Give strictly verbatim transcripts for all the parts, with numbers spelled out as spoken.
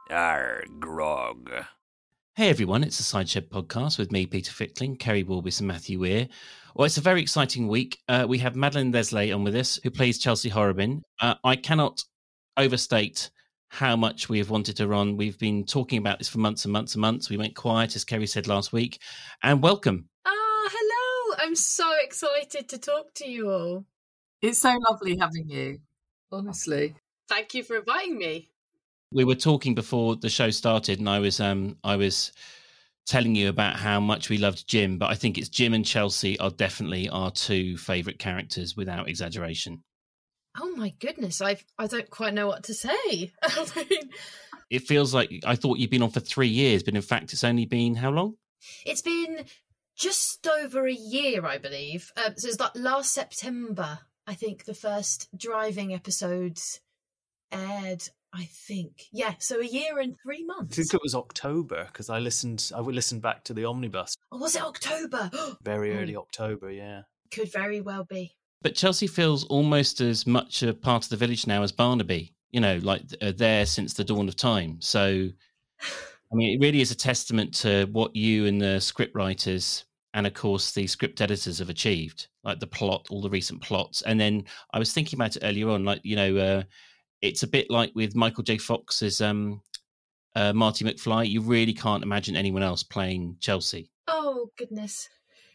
Arr, grog. Hey everyone, it's the Sideshed podcast with me, Peter Fickling, Kerry Walbis and Matthew Weir. Well, it's a very exciting week. Uh, we have Madeleine Leslie on with us, who plays Chelsea Horrobin. Uh, I cannot overstate how much we have wanted her on. We've been talking about this for months and months and months. We went quiet, as Kerry said last week. And welcome. Ah, hello. I'm so excited to talk to you all. It's so lovely having you, honestly. Thank you for inviting me. We were talking before the show started, and I was um, I was telling you about how much we loved Jim, but I think it's Jim and Chelsea are definitely our two favourite characters, without exaggeration. Oh my goodness, I I don't quite know what to say. I mean, it feels like I thought you'd been on for three years, but in fact, it's only been how long? It's been just over a year, I believe. Um, so it's like last September, I think the first driving episodes aired. I think, yeah. So a year and three months. I think it was October because I listened. I listened back to the omnibus. Oh, was it October? Very early October, yeah. Could very well be. But Chelsea feels almost as much a part of the village now as Barnaby. You know, like uh, there since the dawn of time. So, I mean, it really is a testament to what you and the script writers and, of course, the script editors have achieved. Like the plot, all the recent plots, and then I was thinking about it earlier on. Like you know. Uh, It's a bit like with Michael J. Fox's um, uh, Marty McFly. You really can't imagine anyone else playing Chelsea. Oh, goodness.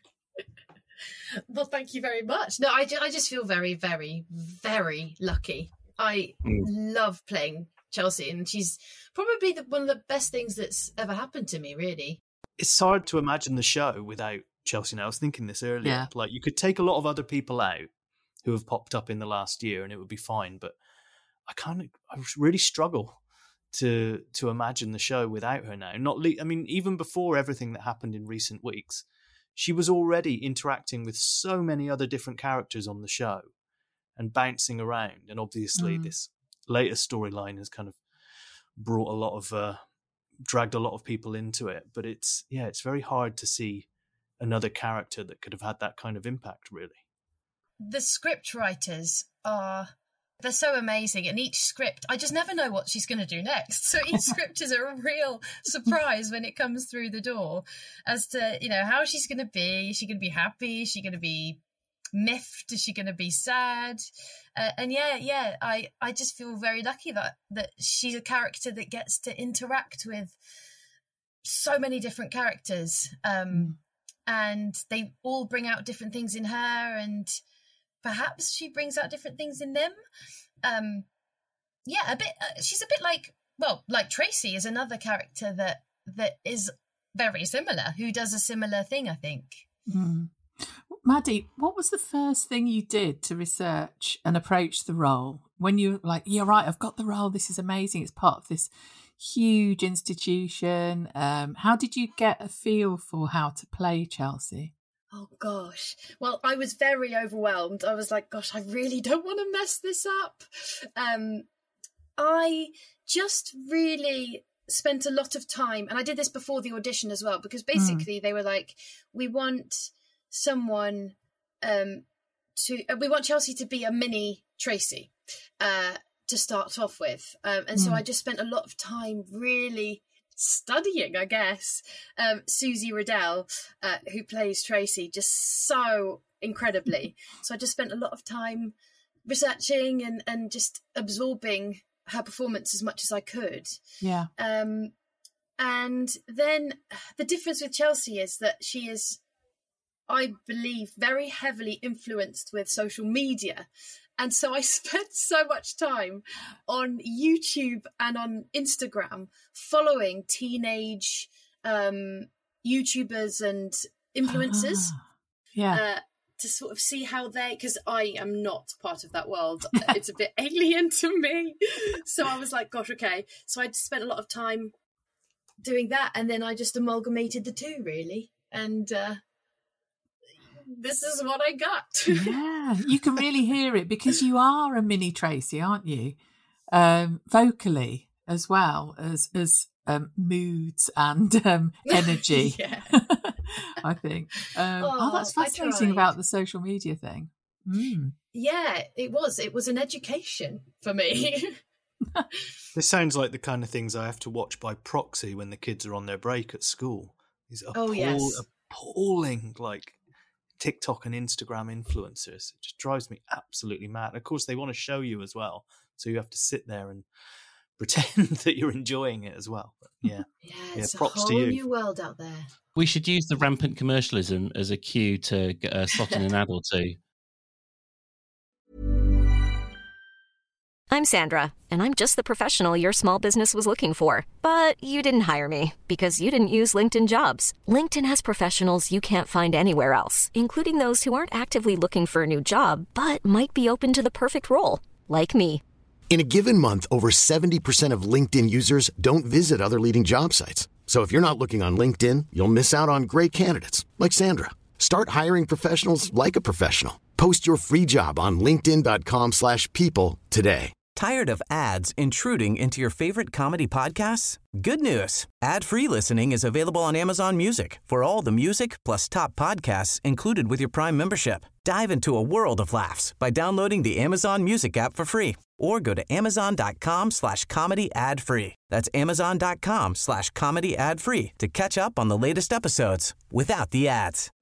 Well, thank you very much. No, I, I just feel very, very, very lucky. I mm. love playing Chelsea, and she's probably the, one of the best things that's ever happened to me, really. It's hard to imagine the show without Chelsea now. I was thinking this earlier. Yeah. Like, you could take a lot of other people out who have popped up in the last year and it would be fine, but I kind of, I really struggle to to imagine the show without her now. Not, le- I mean, even before everything that happened in recent weeks, she was already interacting with so many other different characters on the show and bouncing around. And obviously, mm. this latest storyline has kind of brought a lot of, uh, dragged a lot of people into it. But it's, yeah, it's very hard to see another character that could have had that kind of impact, really. The script writers are. They're so amazing, and each script, I just never know what she's going to do next. So each script is a real surprise when it comes through the door as to, you know, how she's going to be. Is she going to be happy? Is she going to be miffed? Is she going to be sad? Uh, and yeah, yeah, I, I just feel very lucky that, that she's a character that gets to interact with so many different characters. Um, mm. And they all bring out different things in her, and perhaps she brings out different things in them. Um, yeah, a bit. Uh, she's a bit like, well, like Tracy is another character that that is very similar, who does a similar thing, I think. Mm. Maddie, what was the first thing you did to research and approach the role? When you were like, yeah, right, I've got the role. This is amazing. It's part of this huge institution. Um, how did you get a feel for how to play Chelsea? Oh, gosh. Well, I was very overwhelmed. I was like, gosh, I really don't want to mess this up. Um, I just really spent a lot of time, and I did this before the audition as well, because basically mm. they were like, we want someone um, to, uh, we want Chelsea to be a mini Tracy uh, to start off with. Um, and mm. so I just spent a lot of time really studying, I guess, um, Susie Riddell, uh, who plays Tracy, just so incredibly. So I just spent a lot of time researching and, and just absorbing her performance as much as I could. Yeah. Um, and then the difference with Chelsea is that she is, I believe, very heavily influenced with social media. And so I spent so much time on YouTube and on Instagram following teenage um, YouTubers and influencers. Ah, yeah. Uh, to sort of see how they, because I am not part of that world. It's a bit alien to me. So I was like, gosh, okay. So I spent a lot of time doing that. And then I just amalgamated the two, really. And uh, this is what I got. Yeah, you can really hear it because you are a mini Tracy, aren't you? Um, vocally as well as as um, moods and um, energy. Yeah. I think. Um, oh, Oh, that's I fascinating tried. about the social media thing. Mm. Yeah, it was. It was an education for me. This sounds like the kind of things I have to watch by proxy when the kids are on their break at school. These appall- Oh, yes. appalling, like, TikTok and Instagram influencers. It just drives me absolutely mad. Of course, they want to show you as well, so you have to sit there and pretend that you're enjoying it as well. But yeah, Yeah, yeah, it's props a to whole you. new world out there. We should use the rampant commercialism as a cue to uh, slot in an ad or two. I'm Sandra, and I'm just the professional your small business was looking for. But you didn't hire me because you didn't use LinkedIn Jobs. LinkedIn has professionals you can't find anywhere else, including those who aren't actively looking for a new job, but might be open to the perfect role, like me. In a given month, over seventy percent of LinkedIn users don't visit other leading job sites. So if you're not looking on LinkedIn, you'll miss out on great candidates like Sandra. Start hiring professionals like a professional. Post your free job on linkedin.com slash people today. Tired of ads intruding into your favorite comedy podcasts? Good news. Ad-free listening is available on Amazon Music for all the music plus top podcasts included with your Prime membership. Dive into a world of laughs by downloading the Amazon Music app for free or go to amazon.com slash comedy ad free. That's amazon.com slash comedy ad free to catch up on the latest episodes without the ads.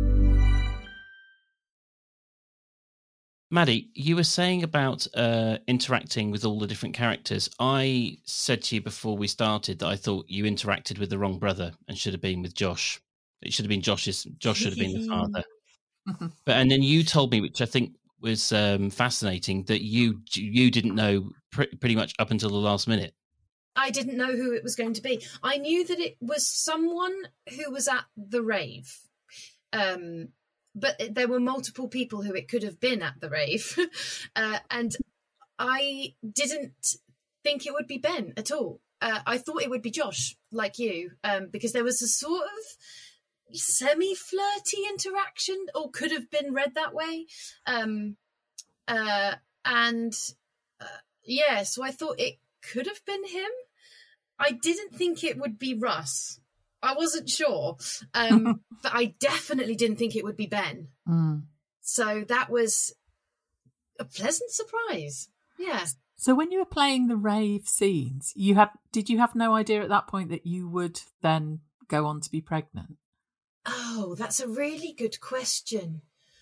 Maddie, you were saying about uh, interacting with all the different characters. I said to you before we started that I thought you interacted with the wrong brother and should have been with Josh. It should have been Josh's. Josh should have been the father. But and then you told me, which I think was um, fascinating, that you you didn't know pr- pretty much up until the last minute. I didn't know who it was going to be. I knew that it was someone who was at the rave. Um But there were multiple people who it could have been at the rave. uh, and I didn't think it would be Ben at all. Uh, I thought it would be Josh, like you, um, because there was a sort of semi-flirty interaction, or could have been read that way. Um, uh, and uh, yeah, so I thought it could have been him. I didn't think it would be Russ. I wasn't sure, um, but I definitely didn't think it would be Ben. Mm. So that was a pleasant surprise. Yeah. So when you were playing the rave scenes, you had did you have no idea at that point that you would then go on to be pregnant? Oh, that's a really good question.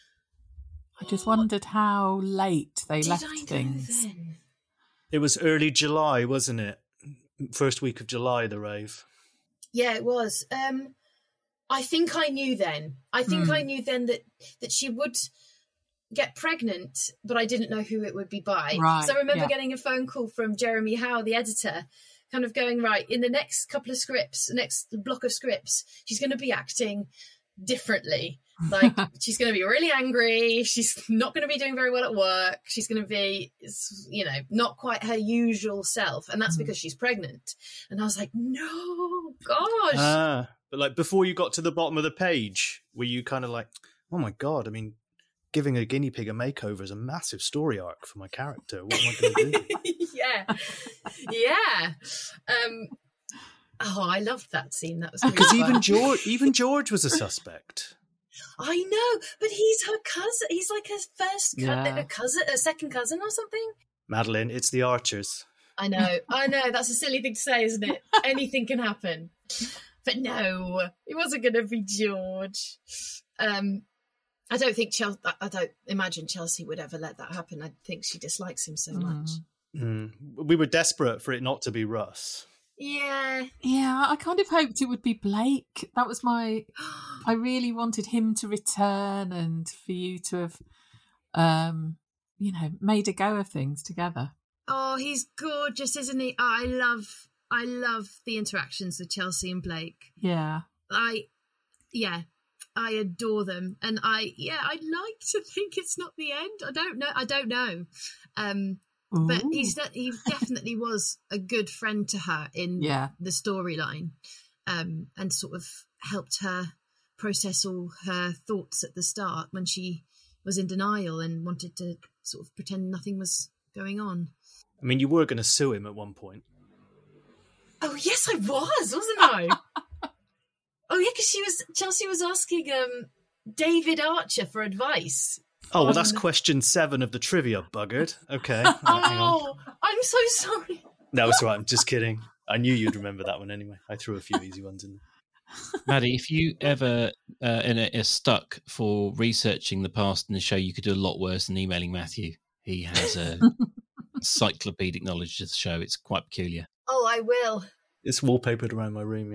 I just wondered how late they Did left I know things. then? It was early July, wasn't it? First week of July, the rave. Yeah, it was. Um, I think I knew then. I think Mm. I knew then that, that she would get pregnant, but I didn't know who it would be by. Right, So I remember yeah. getting a phone call from Jeremy Howe, the editor, kind of going, right, in the next couple of scripts, next block of scripts, she's going to be acting differently. Like, she's going to be really angry. She's not going to be doing very well at work. She's going to be, you know, not quite her usual self. And that's Mm. because she's pregnant. And I was like, no, gosh. Ah, but like before you got to the bottom of the page, were you kind of like, oh my God, I mean, giving a guinea pig a makeover is a massive story arc for my character. What am I going to do? yeah. Yeah. Um, oh, I loved that scene. That was really Because fun. even George, even George was a suspect. I know, but he's her cousin. He's like her first co- Yeah. a cousin, a second cousin or something. Madeline, it's the Archers. I know, I know. That's a silly thing to say, isn't it? Anything can happen. But no, it wasn't going to be George. Um, I don't think Chelsea. I don't imagine Chelsea would ever let that happen. I think she dislikes him so much. Mm. We were desperate for it not to be Russ. Yeah. Yeah, I kind of hoped it would be Blake. That was my. I really wanted him to return and for you to have, um, you know, made a go of things together. Oh, he's gorgeous, isn't he? Oh, I love, I love the interactions with Chelsea and Blake. Yeah. I, yeah, I adore them, and I, yeah, I'd like to think it's not the end. I don't know. I don't know. Um, But Ooh. he's de- he definitely was a good friend to her in Yeah. the storyline, um, and sort of helped her process all her thoughts at the start when she was in denial and wanted to sort of pretend nothing was going on. I mean, you were going to sue him at one point. Oh yes, I was, wasn't I? Oh yeah, because she was Chelsea was asking um, David Archer for advice. Oh, well, on- that's question seven of the trivia, buggered. Okay. Hang on. Oh, I I'm so sorry. No, it's all right. I'm just kidding. I knew you'd remember that one anyway. I threw a few easy ones in there. Maddie, if you ever uh, in a, are stuck for researching the past in the show, you could do a lot worse than emailing Matthew. He has a encyclopedic knowledge of the show. It's quite peculiar. Oh, I will. It's wallpapered around my room, yeah.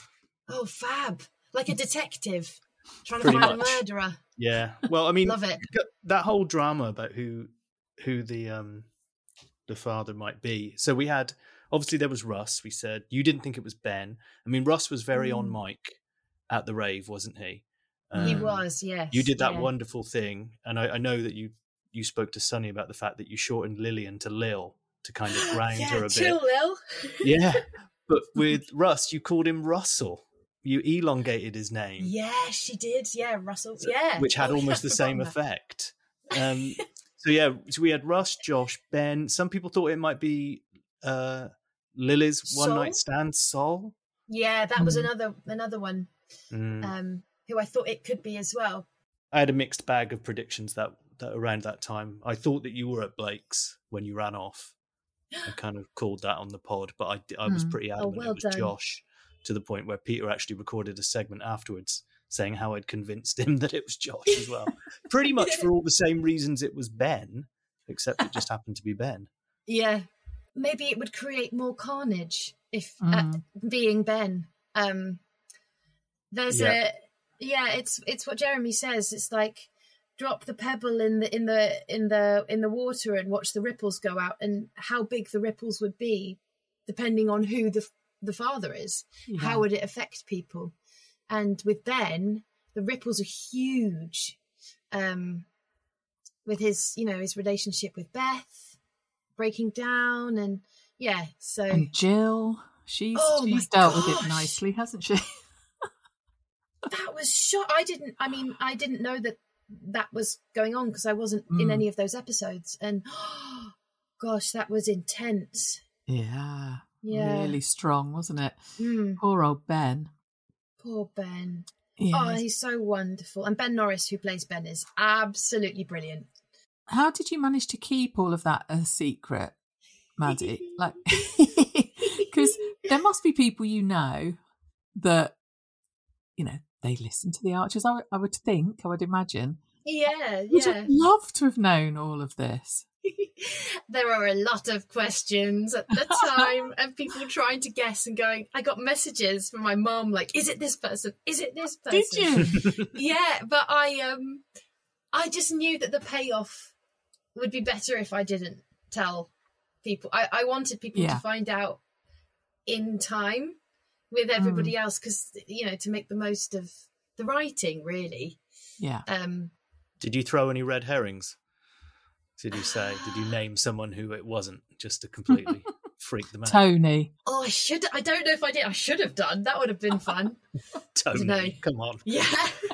Oh, fab. Like a detective trying Pretty to find much. a murderer. Yeah. Well, I mean, Love it. that whole drama about who who the um the father might be. So we had, obviously there was Russ. We said you didn't think it was Ben. I mean, Russ was very Mm. on mic at the rave, wasn't he? Um, He was, yes. You did that yeah. wonderful thing, and I, I know that you you spoke to Sonny about the fact that you shortened Lillian to Lil to kind of ground yeah, her a chill, bit. Lil. Yeah, but with Russ, you called him Russell. You elongated his name. Yeah, she did. Yeah, Russell. Yeah. Which had Oh, almost yeah, the same I'd forgotten effect. Um, so yeah, so we had Russ, Josh, Ben. Some people thought it might be uh, Lily's one Sol? night stand, Sol. that. Yeah, that was Mm. another another one. Mm. Um, who I thought it could be as well. I had a mixed bag of predictions that, that around that time. I thought that you were at Blake's when you ran off. I kind of called that on the pod, but I, I was Mm. pretty adamant well it was done. Josh, to the point where Peter actually recorded a segment afterwards saying how I'd convinced him that it was Josh as well. Pretty much for all the same reasons it was Ben, except it just happened to be Ben. Yeah, maybe it would create more carnage if uh, Mm. being Ben. Um, there's Yeah. a yeah, it's it's what Jeremy says. It's like drop the pebble in the in the in the in the water and watch the ripples go out, and how big the ripples would be depending on who the the father is. Yeah. How would it affect people? And with Ben, the ripples are huge. Um, with his, you know, his relationship with Beth breaking down, and yeah, so And Jill, she's Oh my she's dealt with gosh. it nicely, hasn't she? that was shot. I didn't. I mean, I didn't know that that was going on because I wasn't in Mm. any of those episodes. And gosh, that was intense. Yeah, Yeah. really strong, wasn't it? Mm, Poor old Ben. poor Ben. Yeah. Oh, he's so wonderful. And Ben Norris, who plays Ben, is absolutely brilliant. How did you manage to keep all of that a secret, Maddie? Like, because there must be people you know that, you know, they listen to the Archers. I would- I would think, I would imagine, Yeah, would yeah. have loved to have known all of this. There are a lot of questions at the time and people trying to guess and going, I got messages from my mum like, is it this person? Is it this person? Did you? Yeah, but I um I just knew that the payoff would be better if I didn't tell people. I, I wanted people Yeah. to find out in time with everybody else because, you know, to make the most of the writing, really. Yeah. Um Did you throw any red herrings? Did you say? Did you name someone who it wasn't, just to completely freak them out? Tony. Oh, I should. I don't know if I did. I should have done. That would have been fun. Tony, dunno. come on. Yeah.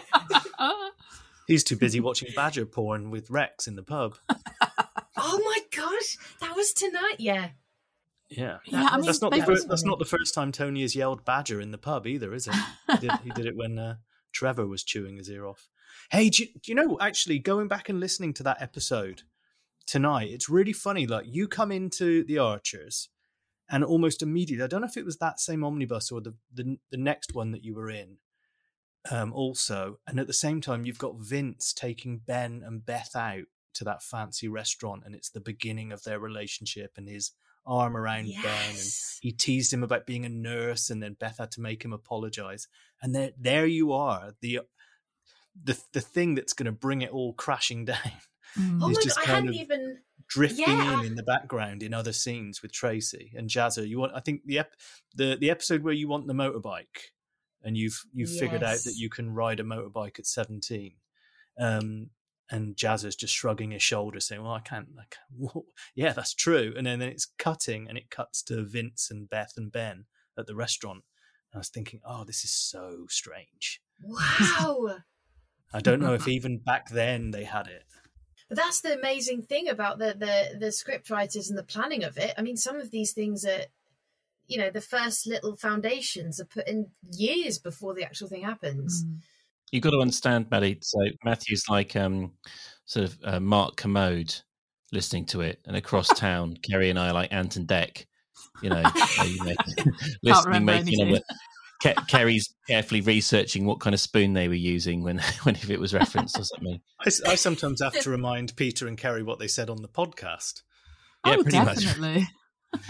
He's too busy watching badger porn with Rex in the pub. Oh my gosh, that was tonight. Yeah. Yeah, Yeah, I mean, that's not they the first, was- that's not the first time Tony has yelled badger in the pub either, is it? He did, he did it when uh, Trevor was chewing his ear off. Hey, do you, do you know? Actually, going back and listening to that episode tonight, it's really funny. Like, you come into the Archers, and almost immediately, I don't know if it was that same omnibus or the the, the next one that you were in, um, also, and at the same time, you've got Vince taking Ben and Beth out to that fancy restaurant, and it's the beginning of their relationship, and his arm around Ben, and Yes. he teased him about being a nurse, and then Beth had to make him apologize, and there there you are, the the the thing that's going to bring it all crashing down. Mm. Oh He's my just god, I kind hadn't of even. drifting Yeah. in in the background in other scenes with Tracy and Jazza. You want, I think the ep, the the episode where you want the motorbike, and you've you've figured out that Yes. you can ride a motorbike at seventeen, um, and Jazza's just shrugging his shoulders, saying, "Well, I can't." Like, yeah, that's true. And then, then it's cutting, and it cuts to Vince and Beth and Ben at the restaurant. And I was thinking, oh, this is so strange. Wow. I don't know if even back then they had it. But that's the amazing thing about the, the the script writers and the planning of it. I mean, some of these things are, you know, the first little foundations are put in years before the actual thing happens. Mm. You've got to understand, Maddie. So Matthew's like um, sort of uh, Mark Commode. listening to it, and across town, Kerry and I are like Ant and Dec, you know, you know listening, making on the, Ke- Kerry's carefully researching what kind of spoon they were using when, when if it was referenced or something. I, I sometimes have to remind Peter and Kerry what they said on the podcast. Yeah, oh, pretty definitely. much.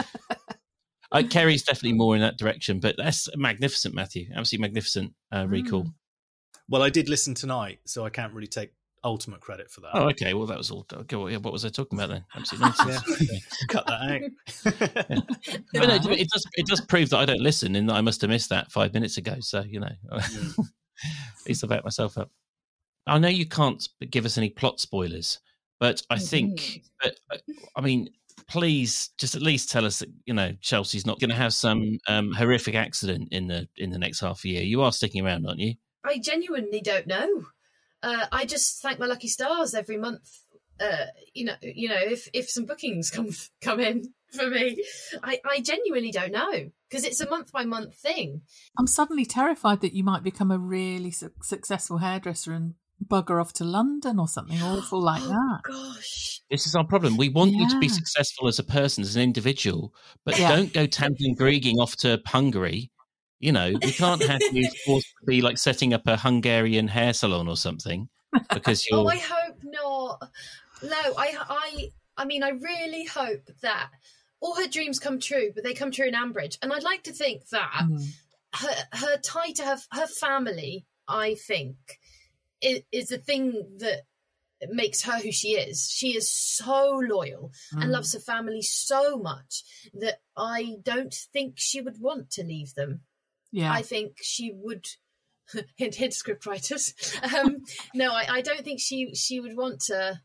Uh, Kerry's definitely more in that direction, but that's magnificent, Matthew. Absolutely magnificent uh, recall. Mm. Well, I did listen tonight, so I can't really take ultimate credit for that. Oh, okay. Well, that was all. Okay, well, yeah, what was I talking about then? Absolutely nonsense. Yeah. Cut that out. Yeah. But no, it does. It does prove that I don't listen, and that I must have missed that five minutes ago. So you know, at least I've backed myself up. I know you can't give us any plot spoilers, but I think. But I mean, please just at least tell us that you know Chelsea's not going to have some um, horrific accident in the in the next half a year. You are sticking around, aren't you? I genuinely don't know. Uh, I just thank my lucky stars every month. Uh, you know, you know, if, if some bookings come come in for me, I, I genuinely don't know because it's a month by month thing. I'm suddenly terrified that you might become a really su- successful hairdresser and bugger off to London or something awful like that. Gosh, this is our problem. We want yeah. you to be successful as a person, as an individual, but yeah. don't go Tamsin Grieging off to Hungary. You know, we can't have you forced to be like setting up a Hungarian hair salon or something because you're. Oh, I hope not. No, I, I, I mean, I really hope that all her dreams come true, but they come true in Ambridge. And I'd like to think that mm. her, her tie to her, her family, I think, is, is the thing that makes her who she is. She is so loyal mm. and loves her family so much that I don't think she would want to leave them. Yeah, I think she would. hint, hint, script writers. Um, no, I, I don't think she she would want to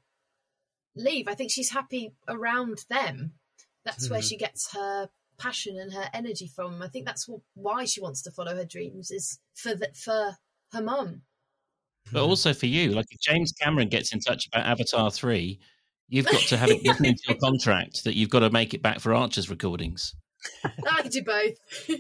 leave. I think she's happy around them. That's mm-hmm. where she gets her passion and her energy from. I think that's why she wants to follow her dreams is for the, for her mum. But also for you, like if James Cameron gets in touch about Avatar three, you've got to have it written into your contract that you've got to make it back for Archer's recordings. I can do both.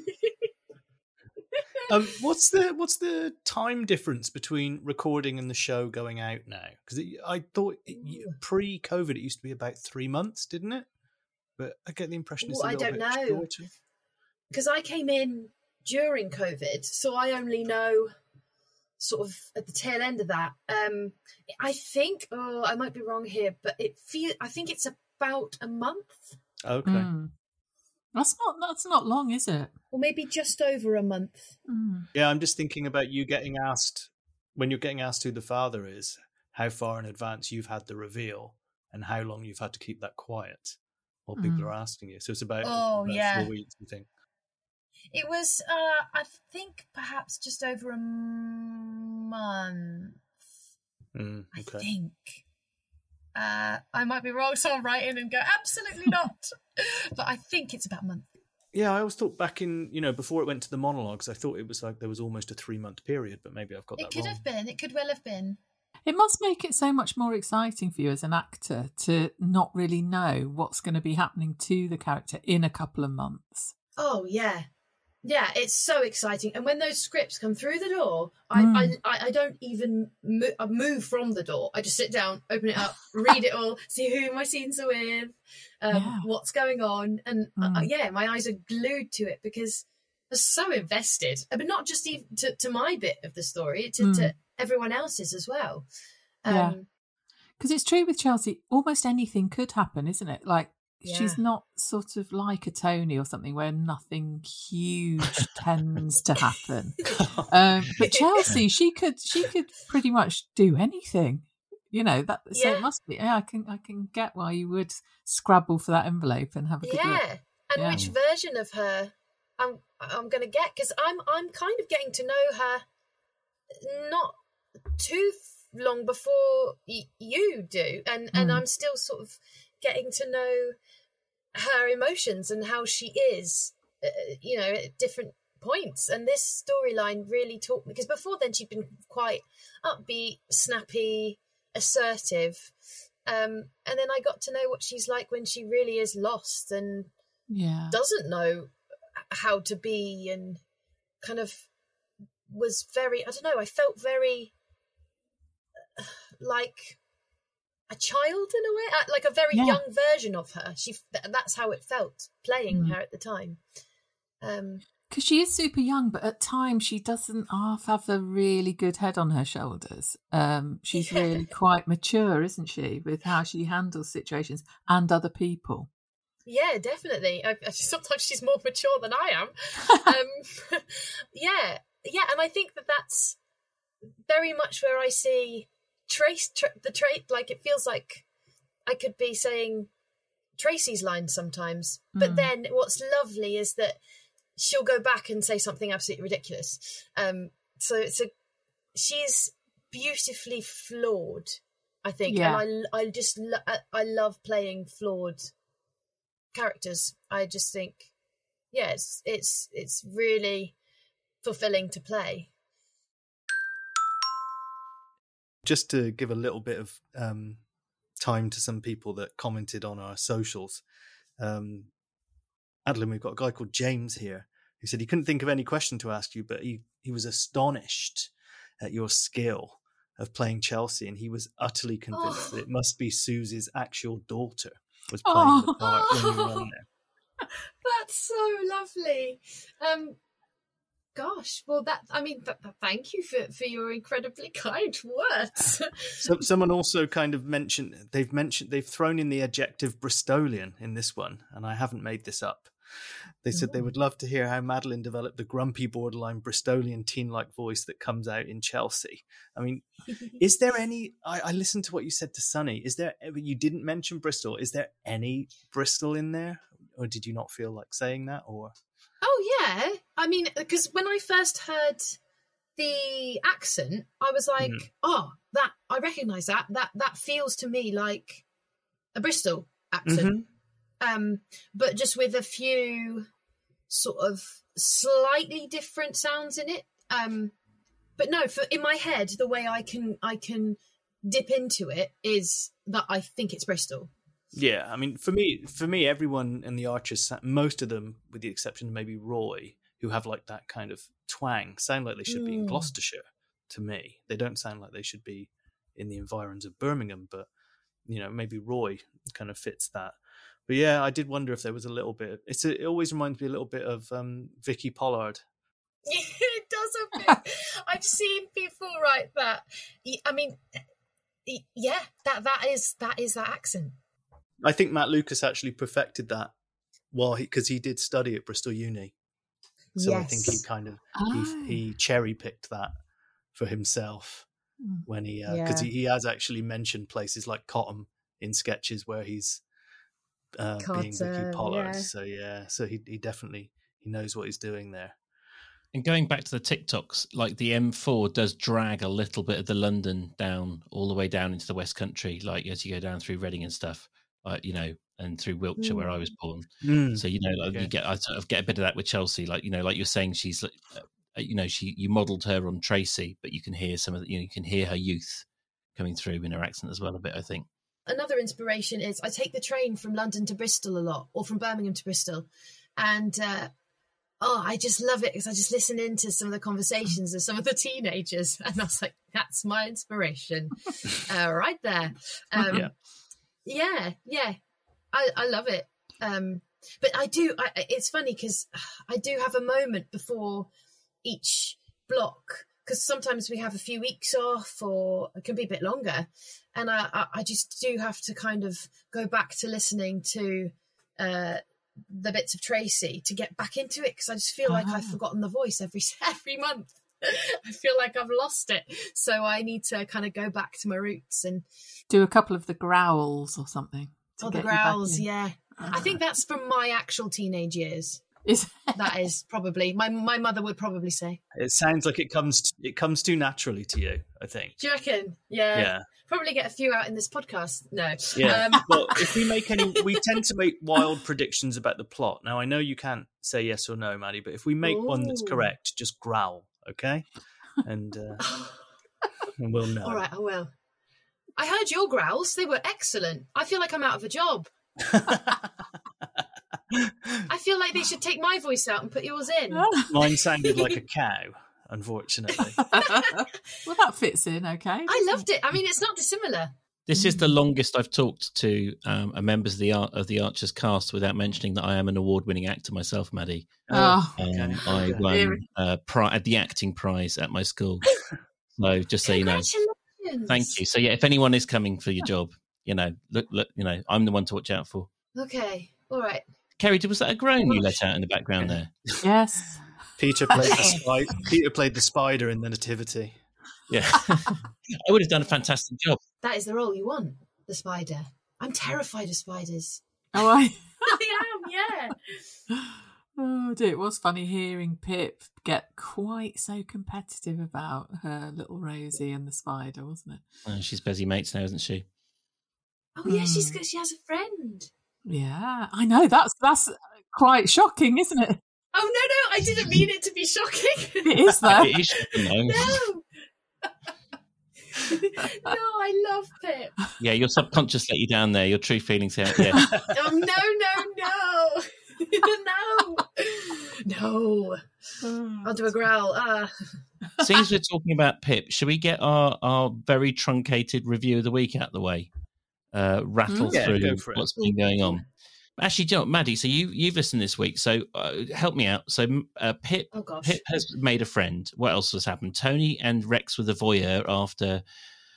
um, what's the what's the time difference between recording and the show going out now? Because I thought it, pre-COVID it used to be about three months, didn't it? But I get the impression it's well, a little I don't bit know shorter. Because I came in during COVID, so I only know sort of at the tail end of that. Um, I think, oh, I might be wrong here, but it feel I think it's about a month. Okay. Mm. That's not that's not long, is it? Or maybe just over a month. Mm. Yeah, I'm just thinking about you getting asked, when you're getting asked who the father is, how far in advance you've had the reveal and how long you've had to keep that quiet while mm. people are asking you. So it's about, oh, about yeah. four weeks, you think? It was, uh, I think, perhaps just over a month. Mm, okay. I think. Uh, I might be wrong, so I'll write in and go, absolutely not. But I think it's about a month. Yeah, I always thought back in, you know, before it went to the monologues, I thought it was like there was almost a three-month period, but maybe I've got it that wrong. It could have been. It could well have been. It must make it so much more exciting for you as an actor to not really know what's going to be happening to the character in a couple of months. Oh, yeah. Yeah, it's so exciting. And when those scripts come through the door, I mm. I, I don't even move, I move from the door. I just sit down, open it up, read it all, see who my scenes are with, um, yeah. what's going on. And mm. uh, yeah, my eyes are glued to it because I'm so invested. But not just even to, to my bit of the story, to, mm. to everyone else's as well. Um, yeah. Because it's true with Chelsea, almost anything could happen, isn't it? Like, yeah. She's not sort of like a Tony or something where nothing huge tends to happen. Um, but Chelsea, she could she could pretty much do anything, you know. That so yeah. it must be. Yeah, I can I can get why you would scrabble for that envelope and have a good yeah. look. And yeah, which version of her I'm I'm going to get because I'm I'm kind of getting to know her not too long before y- you do, and and mm. I'm still sort of getting to know her emotions and how she is, uh, you know, at different points. And this storyline really taught me, because before then she'd been quite upbeat, snappy, assertive. Um, and then I got to know what she's like when she really is lost and yeah. doesn't know how to be, and kind of was very, I don't know, I felt very uh, like a child in a way, uh, like a very Yeah. young version of her. She th- that's how it felt playing Mm. her at the time. Um, Because she is super young, but at times she doesn't half have a really good head on her shoulders. Um, she's Yeah. really quite mature, isn't she, with how she handles situations and other people. yeah, definitely. I, I, sometimes she's more mature than I am. um, yeah, yeah, and I think that that's very much where I see Trace tra- the trait. Like it feels like I could be saying Tracy's lines sometimes, but Mm. then what's lovely is that she'll go back and say something absolutely ridiculous. Um, so it's a she's beautifully flawed, I think, Yeah. and I I just lo- I, I love playing flawed characters. I just think, yeah, it's it's it's really fulfilling to play. Just to give a little bit of um, time to some people that commented on our socials. Um, Adeline, we've got a guy called James here who said he couldn't think of any question to ask you, but he, he was astonished at your skill of playing Chelsea, and he was utterly convinced Oh. that it must be Susie's actual daughter was playing the Oh. part when you were on there. That's so lovely. Um, gosh, well, that I mean, th- th- thank you for, for your incredibly kind words. So, someone also kind of mentioned they've mentioned they've thrown in the adjective Bristolian in this one, and I haven't made this up. They said they would love to hear how Madeline developed the grumpy, borderline Bristolian teen-like voice that comes out in Chelsea. I mean, is there any? I, I listened to what you said to Sunny. Is there? You didn't mention Bristol. Is there any Bristol in there, or did you not feel like saying that? Or Oh yeah, I mean, because when I first heard the accent, I was like, Mhm. "Oh, that I recognise that. That that feels to me like a Bristol accent." Um, but just with a few sort of slightly different sounds in it. Um, but no, for in my head, the way I can I can dip into it is that I think it's Bristol. yeah, I mean, for me, for me, everyone in the Archers, most of them, with the exception of maybe Roy, who have like that kind of twang, sound like they should be in Mm. Gloucestershire. To me, they don't sound like they should be in the environs of Birmingham. But you know, maybe Roy kind of fits that. But yeah, I did wonder if there was a little bit. It's a, it always reminds me a little bit of um, Vicky Pollard. It does a bit. I've seen people write that. I mean, yeah, that that is that is that accent. I think Matt Lucas actually perfected that while he because he did study at Bristol Uni. So I think he kind of Oh. he, he cherry picked that for himself Mm. when he because Yeah. he, he has actually mentioned places like Cotton in sketches where he's uh, being Vicky Cotton, Pollard. yeah. So yeah, so he he definitely he knows what he's doing there. And going back to the TikToks, like the M four does drag a little bit of the London down all the way down into the West Country, like as you go down through Reading and stuff, like, you know, and through Wiltshire where I was born. So, you know, like Okay. you get, I sort of get a bit of that with Chelsea, like, you know, like you're saying, she's, uh, you know, she, you modelled her on Tracy, but you can hear some of the, you know, you can hear her youth coming through in her accent as well a bit, I think. Another inspiration is I take the train from London to Bristol a lot, or from Birmingham to Bristol, and uh, oh, I just love it because I just listen into some of the conversations of some of the teenagers, and I was like, that's my inspiration, uh, right there. Um, Yeah. yeah, yeah, I, I love it. Um, but I do. I, it's funny because I do have a moment before each block, because sometimes we have a few weeks off, or it can be a bit longer, and I, I, I just do have to kind of go back to listening to uh, the bits of Tracy to get back into it, because I just feel like Ah. I've forgotten the voice every every month. I feel like I've lost it, so I need to kind of go back to my roots and Do a couple of the growls or something. to oh, the get you back growls. in. Yeah, I think that's from my actual teenage years. Is That is probably my my mother would probably say. It sounds like it comes it comes too naturally to you, I think. Do you reckon? Yeah. Yeah. Probably get a few out in this podcast. No. Yeah. Um, Well, if we make any, we tend to make wild predictions about the plot. Now, I know you can't say yes or no, Maddie, but if we make one that's Ooh. correct, just growl, okay? And, uh, and we'll know. all right, I will. I heard your growls. They were excellent. I feel like I'm out of a job. I feel like they should take my voice out and put yours in. Mine sounded like a cow, unfortunately. well, that fits in, okay. I loved it. I mean, it's not dissimilar. This is the longest I've talked to um, a members of the Ar- of the Archers cast without mentioning that I am an award-winning actor myself, Maddie. Oh, Um, okay. I Okay. won uh, pri- the acting prize at my school. So just so you know, Congratulations. thank you. So yeah, if anyone is coming for your job, you know, look, look, you know, I'm the one to watch out for. Okay, all right. Kerry, was that a groan you let out in the background there? yes. Peter played the spider. Peter played the spider in the Nativity. Yeah, I would have done a fantastic job. That is the role you want, the spider. I'm terrified of spiders. Oh, I. I am, yeah. Oh dear, it was funny hearing Pip get quite so competitive about her little Rosie and the spider, wasn't it? Uh, she's busy mates now, isn't she? Oh yeah, she's Hmm. got, she has a friend. Yeah, I know. That's that's quite shocking, isn't it? Oh no, no, I didn't mean it to be shocking. It is though. It is, you know. No. No, I love Pip. Yeah, your subconscious let you down there. Your true feelings out. Yeah. Oh no, no, no. No. No. I'll do a growl. Ah. Seeing as we're talking about Pip, should we get our, our very truncated review of the week out the way? Uh, rattle Yeah, through go for it. what's been going on. Actually, do you know what, Maddie? So you you've listened this week, so uh, help me out. So uh, Pip Oh gosh. Pip has made a friend. What else has happened? Tony and Rex were the voyeur after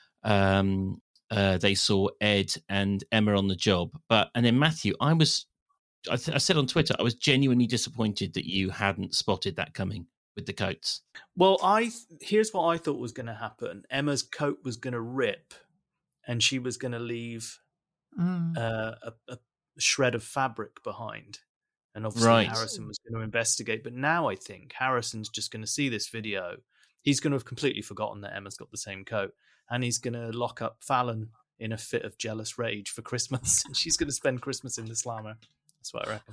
um, uh, they saw Ed and Emma on the job. But and then Matthew, I was, I, th- I said on Twitter, I was genuinely disappointed that you hadn't spotted that coming with the coats. Well, I th- here's what I thought was going to happen. Emma's coat was going to rip, and she was going to leave Mm. uh, a, a shred of fabric behind. And obviously Right. Harrison was going to investigate. But now I think Harrison's just going to see this video. He's going to have completely forgotten that Emma's got the same coat. And he's going to lock up Fallon in a fit of jealous rage for Christmas. And she's going to spend Christmas in the slammer. That's what I reckon.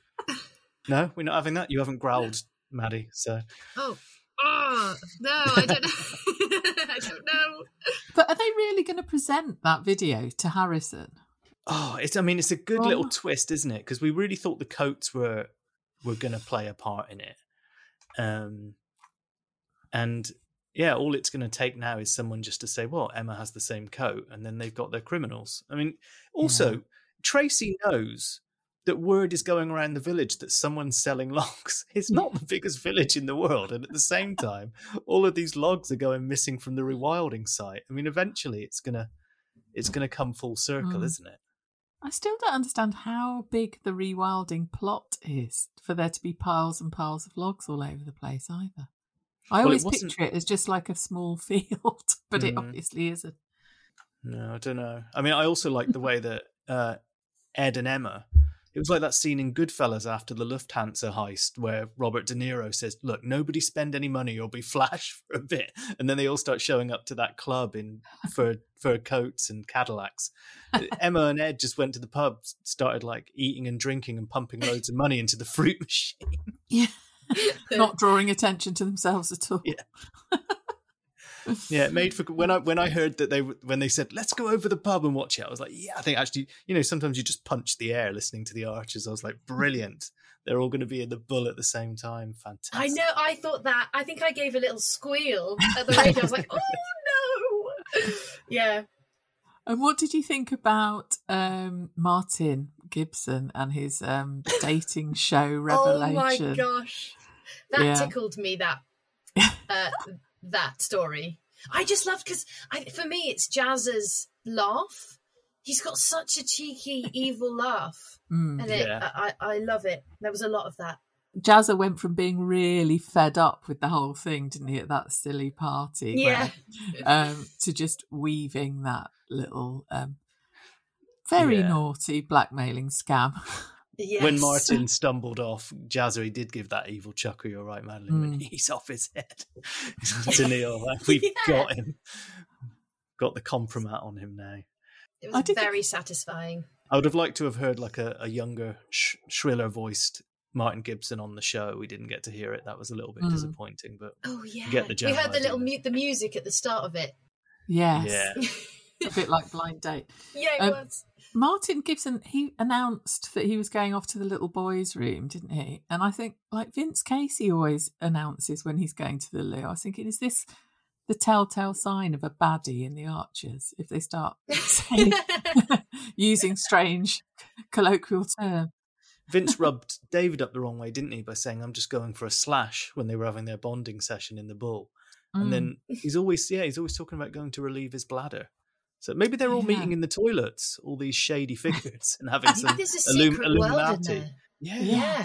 No, we're not having that. You haven't growled, Maddie. So Oh. Oh no, I don't know. I don't know. But are they really going to present that video to Harrison? Oh, it's. I mean, it's a good Well- little twist, isn't it? Because we really thought the coats were were going to play a part in it, um, and yeah, all it's going to take now is someone just to say, "Well, Emma has the same coat," and then they've got their criminals. I mean, also Yeah. Tracy knows that word is going around the village that someone's selling logs. It's not the biggest village in the world, and at the same time, all of these logs are going missing from the rewilding site. I mean, eventually, it's gonna it's gonna come full circle, Mm. isn't it? I still don't understand how big the rewilding plot is for there to be piles and piles of logs all over the place either. I Well, it always wasn't- picture it as just like a small field, but it Mm. obviously isn't. No, I don't know. I mean, I also like the way that uh, Ed and Emma, it was like that scene in Goodfellas after the Lufthansa heist where Robert De Niro says, look, nobody spend any money or be flash for a bit. And then they all start showing up to that club in fur, fur coats and Cadillacs. Emma and Ed just went to the pub, started like eating and drinking and pumping loads of money into the fruit machine. Yeah. Not drawing attention to themselves at all. Yeah. Yeah, it made for when I when I heard that they when they said let's go over the pub and watch it, I was like, yeah, I think actually, you know, sometimes you just punch the air listening to the Archers. I was like, brilliant. They're all going to be in the Bull at the same time. Fantastic. I know. I thought that. I think I gave a little squeal at the radio. I was like, "Oh no!" Yeah. And what did you think about um, Martin Gibson and his um, dating show revelation? Oh my gosh, that Yeah. tickled me. That uh, that story. I just loved because for me it's Jazz's laugh. He's got such a cheeky, evil laugh, Mm. and it, Yeah. I, I love it. There was a lot of that. Jazza went from being really fed up with the whole thing, didn't he, at that silly party? Yeah. where, um, to just weaving that little um, very Yeah. naughty blackmailing scam. Yes. When Martin stumbled off, Jazzer, he did give that evil chuckle. You're right, Madeline. When Mm. he's off his head. To Neil, like, we've Yeah. got him. Got the compromat on him now. it I was did think- very satisfying. I would have liked to have heard like a, a younger, sh- shriller voiced Martin Gibson on the show. We didn't get to hear it. That was a little bit Mm. disappointing, but Oh yeah, get the we general heard the little idea. mu- the music at the start of it. Yes. yeah. A bit like Blind Date. Yeah, it Um, was. Martin Gibson, he announced that he was going off to the little boys' room, didn't he? And I think, like Vince Casey always announces when he's going to the loo. I was thinking, is this the telltale sign of a baddie in the Archers if they start saying, using strange colloquial terms. Vince rubbed David up the wrong way, didn't he, by saying, I'm just going for a slash when they were having their bonding session in the Bull. And Mm. then he's always, yeah, he's always talking about going to relieve his bladder. So maybe they're all Yeah. meeting in the toilets, all these shady figures, and having I some think there's a Illum- secret world in Illuminati. there. Yeah. Yeah.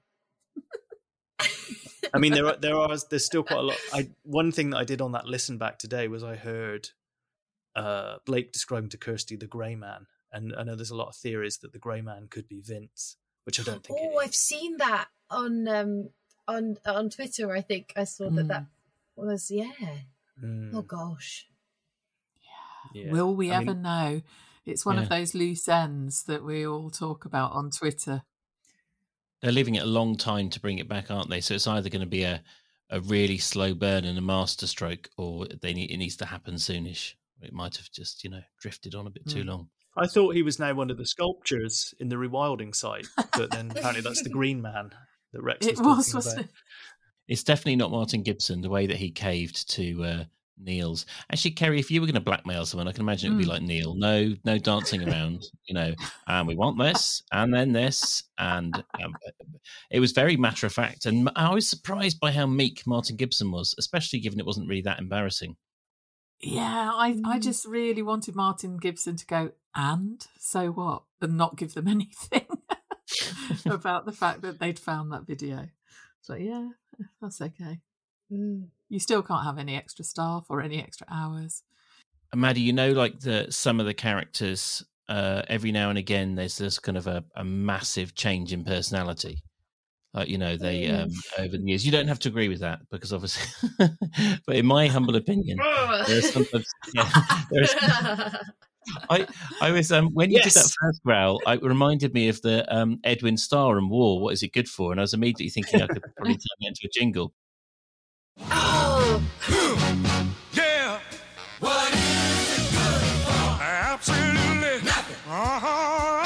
I mean, there are, there are, there's still quite a lot. I One thing that I did on that listen back today was I heard uh, Blake describing to Kirsty the Grey Man. And I know there's a lot of theories that the Grey Man could be Vince, which I don't think Oh, it I've is. seen that on um on on Twitter. I think I saw that Mm. that was yeah. Mm, Oh gosh. yeah. Will we I ever mean, know? It's one Yeah. of those loose ends that we all talk about on Twitter. They're leaving it a long time to bring it back, aren't they? So it's either going to be a, a really slow burn and a masterstroke, or they need, it needs to happen soonish. It might have just, you know, drifted on a bit too Mm. long. I thought he was now one of the sculptures in the rewilding site, but then apparently that's the Green Man that Rex It was was, talking wasn't about. it? It's definitely not Martin Gibson, the way that he caved to uh, Neil's. Actually, Kerry, if you were going to blackmail someone, I can imagine it would be Mm. like Neil. No, no dancing around, you know, and we want this, and then this. And um, it was very matter of fact. And I was surprised by how meek Martin Gibson was, especially given it wasn't really that embarrassing. Yeah, I, I Mm. just really wanted Martin Gibson to go, and so what? And not give them anything about the fact that they'd found that video. So, yeah, that's okay. Mm. You still can't have any extra staff or any extra hours. And Maddie, you know, like the some of the characters, uh, every now and again, there's this kind of a, a massive change in personality. Like, you know, they um, over the years. You don't have to agree with that because obviously, but in my humble opinion, there are sometimes. Yeah, there is, I I was um, when you did that Yes. first growl, it reminded me of the um, Edwin Starr and War. What is it good for? And I was immediately thinking I could probably turn it into a jingle. Oh, Yeah. What is it good for? Absolutely nothing. Uh-huh.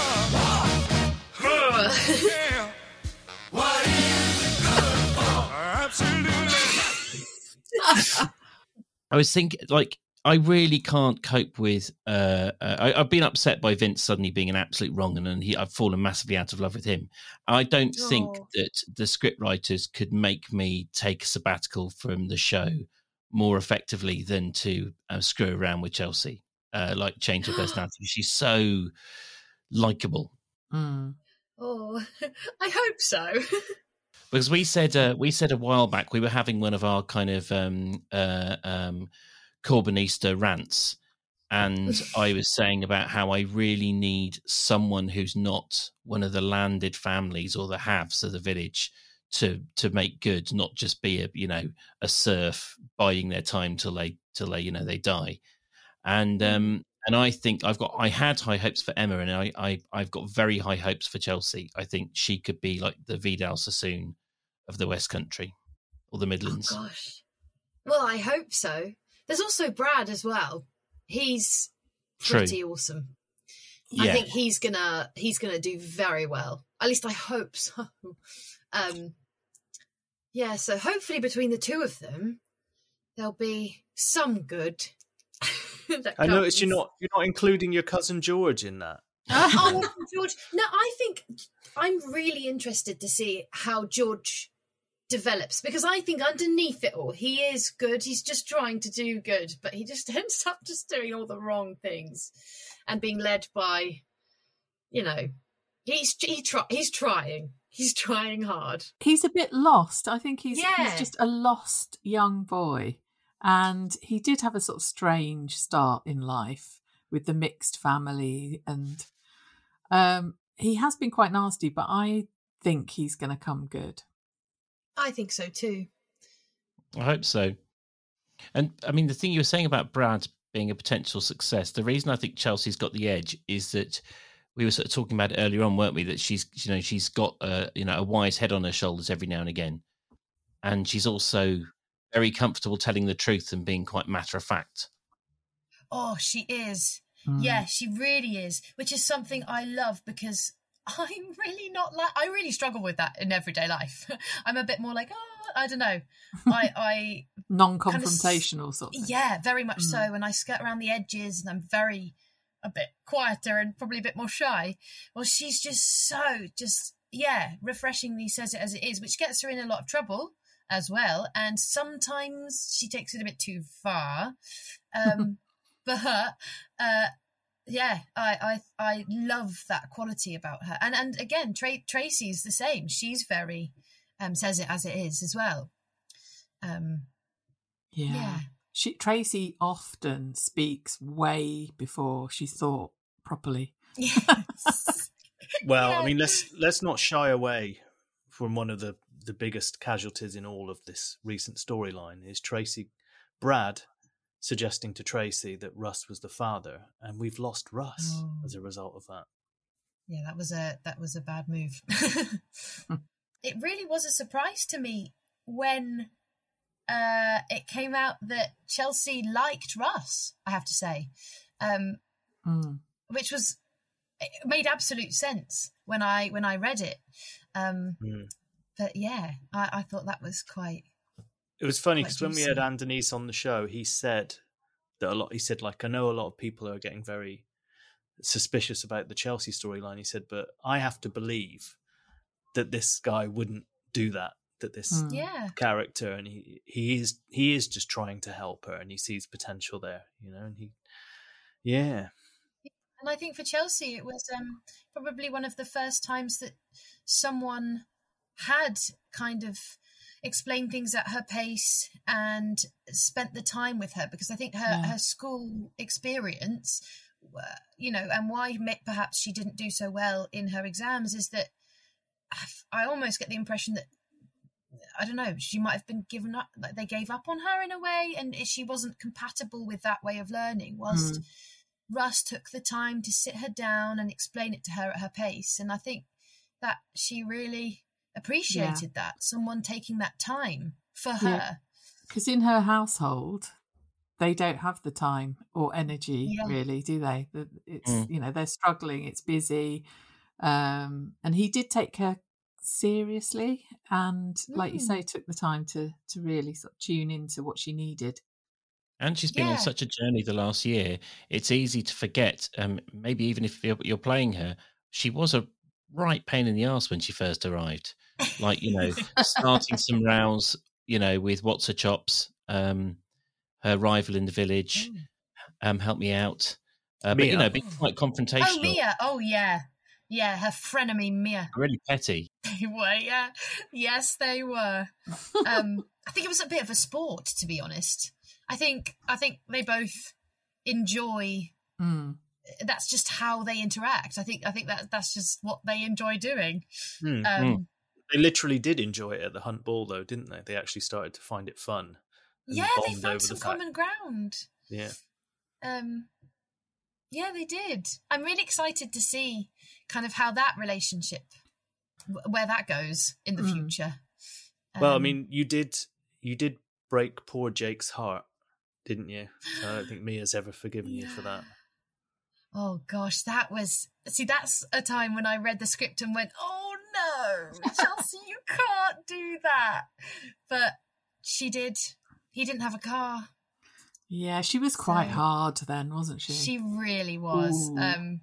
Yeah. What is it good for? Absolutely nothing. I was thinking, like, I really can't cope with. Uh, uh, I, I've been upset by Vince suddenly being an absolute wrong, and, and he, I've fallen massively out of love with him. I don't think Oh. that the script writers could make me take a sabbatical from the show more effectively than to uh, screw around with Chelsea, uh, like change her personality. She's so likable. Mm. oh, I hope so. Because we said uh, we said a while back we were having one of our kind of um, uh, um, Corbynista rants, and I was saying about how I really need someone who's not one of the landed families or the haves of the village to to make good, not just be a you know a serf biding their time till they till they you know they die. And um, and I think I've got I had high hopes for Emma, and I, I I've got very high hopes for Chelsea. I think she could be like the Vidal Sassoon of the West Country or the Oh Midlands. gosh. Well, I hope so. There's also Brad as well. He's True. pretty awesome. Yeah. I think he's gonna he's gonna do very well. At least I hope so. Um, yeah, so hopefully between the two of them, there'll be some good. that I noticed comes. you're not you're not including your cousin George in that. Oh, George. No, I think I'm really interested to see how George develops, because I think underneath it all, he is good. He's just trying to do good, but he just ends up just doing all the wrong things and being led by, you know, he's he try, he's trying. He's trying hard. He's a bit lost. I think he's, Yeah. he's just a lost young boy. And he did have a sort of strange start in life with the mixed family. And um, he has been quite nasty, but I think he's going to come good. I think so too. I hope so. And I mean, the thing you were saying about Brad being a potential success, the reason I think Chelsea's got the edge is that we were sort of talking about it earlier on, weren't we? That she's, you know, she's got a, you know, a wise head on her shoulders every now and again, and she's also very comfortable telling the truth and being quite matter of fact. Oh, she is. Mm. Yeah, she really is, which is something I love, because I'm really not like, I really struggle with that in everyday life. I'm a bit more like, oh, I don't know. I, I non-confrontational kind of, sort of thing. Yeah, very much Mm. so. And I skirt around the edges, and I'm very a bit quieter and probably a bit more shy. Well, she's just so just yeah, refreshingly says it as it is, which gets her in a lot of trouble as well. And sometimes she takes it a bit too far. Um, but uh, yeah, I, I I love that quality about her. And and again, Tra- Tracy's the same. She's very um, says it as it is as well. Um, Yeah. yeah. She, Tracy often speaks way before she's thought properly. Yes. Well, Yeah. I mean, let's let's not shy away from one of the, the biggest casualties in all of this recent storyline is Tracy Brad suggesting to Tracy that Russ was the father, and we've lost Russ Oh. as a result of that. Yeah, that was a that was a bad move. It really was a surprise to me when uh, it came out that Chelsea liked Russ, I have to say, um, Mm. which was it made absolute sense when I when I read it. Um, Mm. but yeah, I, I thought that was quite. It was funny Quite because when we juicy. had Andenise on the show, he said that a lot. He said, like, I know a lot of people are getting very suspicious about the Chelsea storyline. He said, but I have to believe that this guy wouldn't do that. That this Mm. Yeah, character, and he he is he is just trying to help her, and he sees potential there, you know. And he, yeah, and I think for Chelsea, it was um, probably one of the first times that someone had kind of explained things at her pace and spent the time with her, because I think her, Yeah. her school experience, uh, you know, and why ma- perhaps she didn't do so well in her exams is that I almost get the impression that, I don't know, she might have been given up, like they gave up on her in a way, and she wasn't compatible with that way of learning, whilst Mm. Russ took the time to sit her down and explain it to her at her pace. And I think that she really appreciated that, someone taking that time for her. Yeah. Because in her household, they don't have the time or energy, Yeah. really, do they? The- It's Mm. you know they're struggling. It's busy, um, and he did take her seriously, and like you Mm. say, took the time to to really sort of tune into what she needed. And she's been Yeah. on such a journey the last year. It's easy to forget. Um, maybe even if you're, you're playing her, she was a right pain in the arse when she first arrived. Like, you know, starting some rows, you know, with What's Her Chops, um, her rival in the village, um, help me out. Uh, but, you Mia. know, being quite confrontational, Oh, Mia. Oh, yeah. Yeah, her frenemy Mia. really petty. They were, yeah. Yes, they were. Um, I think it was a bit of a sport, to be honest. I think I think they both enjoy. Mm. That's just how they interact. I think I think that that's just what they enjoy doing. Hmm. Um, Mm. They literally did enjoy it at the Hunt Ball, though, didn't they? They actually started to find it fun. and Yeah, they bond found over some the fact- common ground. Yeah. Um, yeah, they did. I'm really excited to see kind of how that relationship, wh- where that goes in the Mm. future. Well, I Um, mean, you did you did break poor Jake's heart, didn't you? So I don't think Mia's ever forgiven you for that. oh gosh, that was see. That's a time when I read the script and went, "Oh no, Chelsea, you can't do that." But she did. He didn't have a car. Yeah, she was quite So- hard then, wasn't she? She really was. Ooh. Um,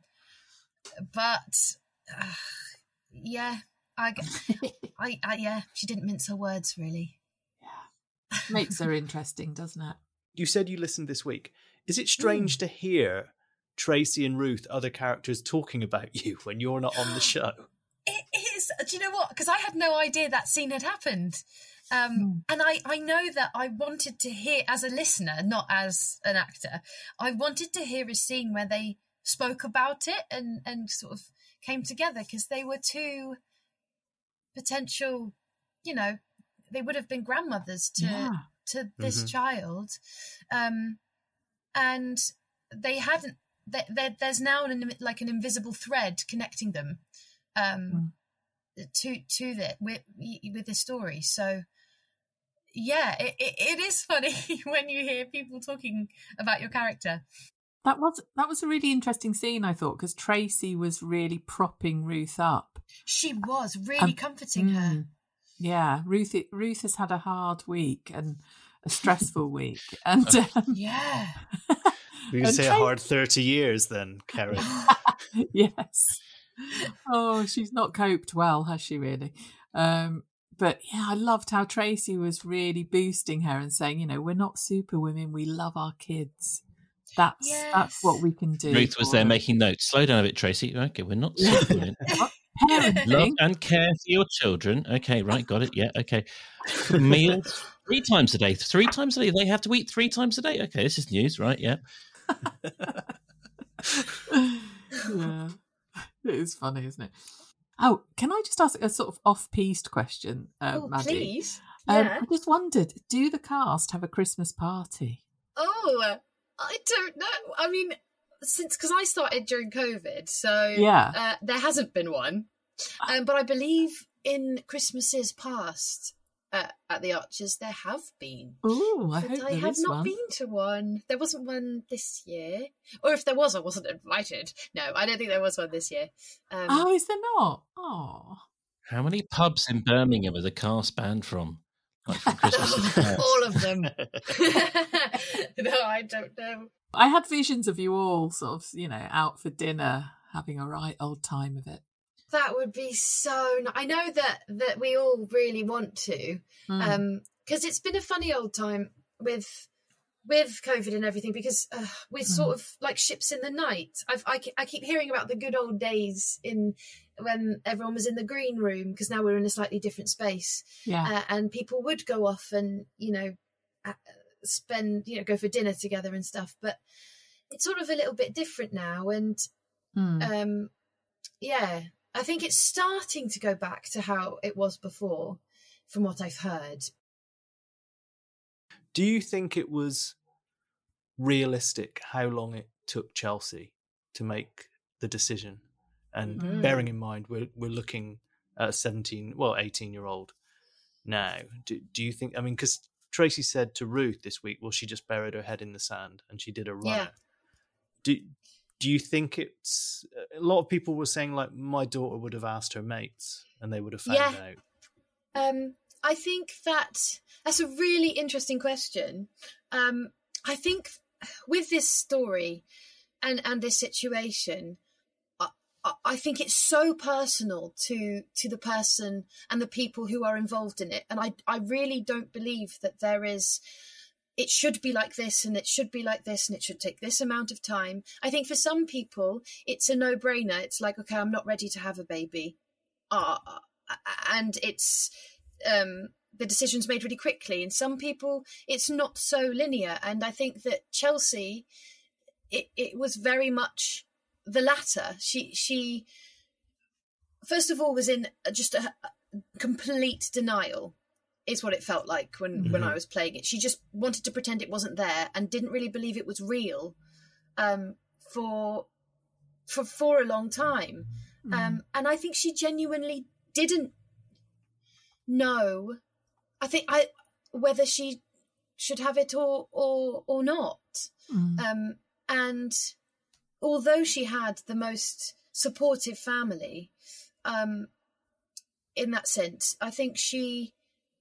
but uh, yeah, I, g- I, I, yeah, she didn't mince her words really. Makes her interesting, doesn't it? You said you listened this week. Is it strange to hear Tracy and Ruth, other characters, talking about you when you're not on the show? It is. Do you know what? Because I had no idea that scene had happened. Um, And I, I know that I wanted to hear, as a listener, not as an actor, I wanted to hear a scene where they spoke about it and, and sort of came together, because they were two potential, you know, they would have been grandmothers to Yeah. to this Mhm. child. Um, and they hadn't, there, there, there's now an, like an invisible thread connecting them um, to to the, with, with the story. So, yeah, it, it, it is funny when you hear people talking about your character. That was that was a really interesting scene, I thought, because Tracy was really propping Ruth up. She was really Um, comforting her. Mm. Yeah, Ruth. Ruth has had a hard week and a stressful week, and um, Yeah. We could say a hard thirty years then, Kerry. Yes. Oh, she's not coped well, has she really? Um, but yeah, I loved how Tracy was really boosting her and saying, you know, we're not super women, we love our kids. That's Yes. that's what we can do. Ruth was for there them. making notes. Slow down a bit, Tracy. Okay, we're not super women. Love Parenting. and care for your children. Okay, right, got it. Yeah, okay. Meals three times a day. Three times a day. They have to eat three times a day. Okay, this is news, right? Yeah. Yeah. It is funny, isn't it? Oh, can I just ask a sort of off-piste question, um, Oh, Maddie? please. Um, Yeah. I just wondered, do the cast have a Christmas party? Oh, I don't know. I mean, since because I started during COVID, so Yeah. uh, there hasn't been one. Um, but I believe in Christmases past uh, at the Archers there have been. Oh, I But hope I there have is not one. been to one. There wasn't one this year, or if there was, I wasn't invited. No, I don't think there was one this year. Um, Oh, is there not? Oh. How many pubs in Birmingham are the cast banned from? Like from Christmas to all of them. No, I don't know. I had visions of you all sort of, you know, out for dinner, having a right old time of it. That would be so. N- I know that that we all really want to, Mm. um, because it's been a funny old time with with COVID and everything. Because uh, we're sort of like ships in the night. I've, I ke- I keep hearing about the good old days in when everyone was in the green room, because now we're in a slightly different space, Yeah. uh, and people would go off and you know uh, spend you know go for dinner together and stuff. But it's sort of a little bit different now, and Mm. um, yeah. I think it's starting to go back to how it was before, from what I've heard. Do you think it was realistic how long it took Chelsea to make the decision? And Mm. bearing in mind we're we're looking at a seventeen, well, eighteen year old now. Do do you think? I mean, because Tracy said to Ruth this week, well, she just buried her head in the sand and she did a runner. Yeah. Do Do you think it's a lot of people were saying like my daughter would have asked her mates and they would have found Yeah. out? Um, I think that that's a really interesting question. Um, I think with this story and, and this situation, I, I- I think it's so personal to to the person and the people who are involved in it. And I, I really don't believe that there is, it should be like this and it should be like this and it should take this amount of time. I think for some people, it's a no-brainer. It's like, okay, I'm not ready to have a baby. Uh, and it's um, the decision's made really quickly. And some people, it's not so linear. And I think that Chelsea, it, it was very much the latter. She, she, first of all, was in just a, a complete denial, is what it felt like when, Mm-hmm. when I was playing it. She just wanted to pretend it wasn't there and didn't really believe it was real um, for, for, for a long time. Mm. Um, and I think she genuinely didn't know. I think I whether she should have it or or or not. Mm. Um, and although she had the most supportive family, um, in that sense, I think she,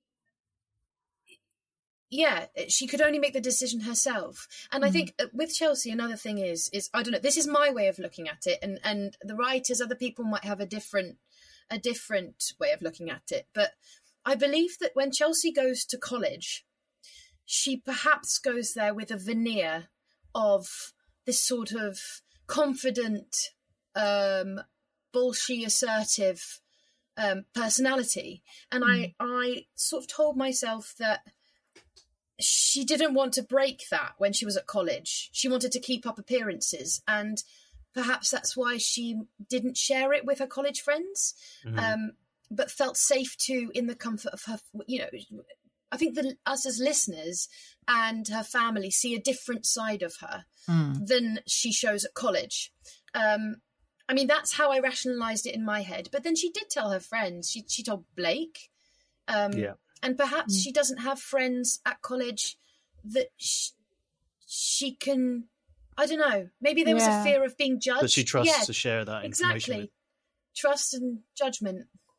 yeah, she could only make the decision herself. And I think with Chelsea, another thing is, is I don't know, this is my way of looking at it. And, and the writers, other people might have a different, a different way of looking at it. But I believe that when Chelsea goes to college, she perhaps goes there with a veneer of this sort of confident, um, bullshit assertive um, personality. And I, I sort of told myself that she didn't want to break that when she was at college. She wanted to keep up appearances, and perhaps that's why she didn't share it with her college friends, Mhm. um, but felt safe to in the comfort of her, you know, I think that us as listeners and her family see a different side of her Mm. than she shows at college. Um, I mean, that's how I rationalised it in my head. But then she did tell her friends. She she told Blake. Um, Yeah. And perhaps she doesn't have friends at college that sh- she can, I don't know, maybe there was Yeah. a fear of being judged. But she trusts Yeah, to share that information exactly. with. Trust and judgment.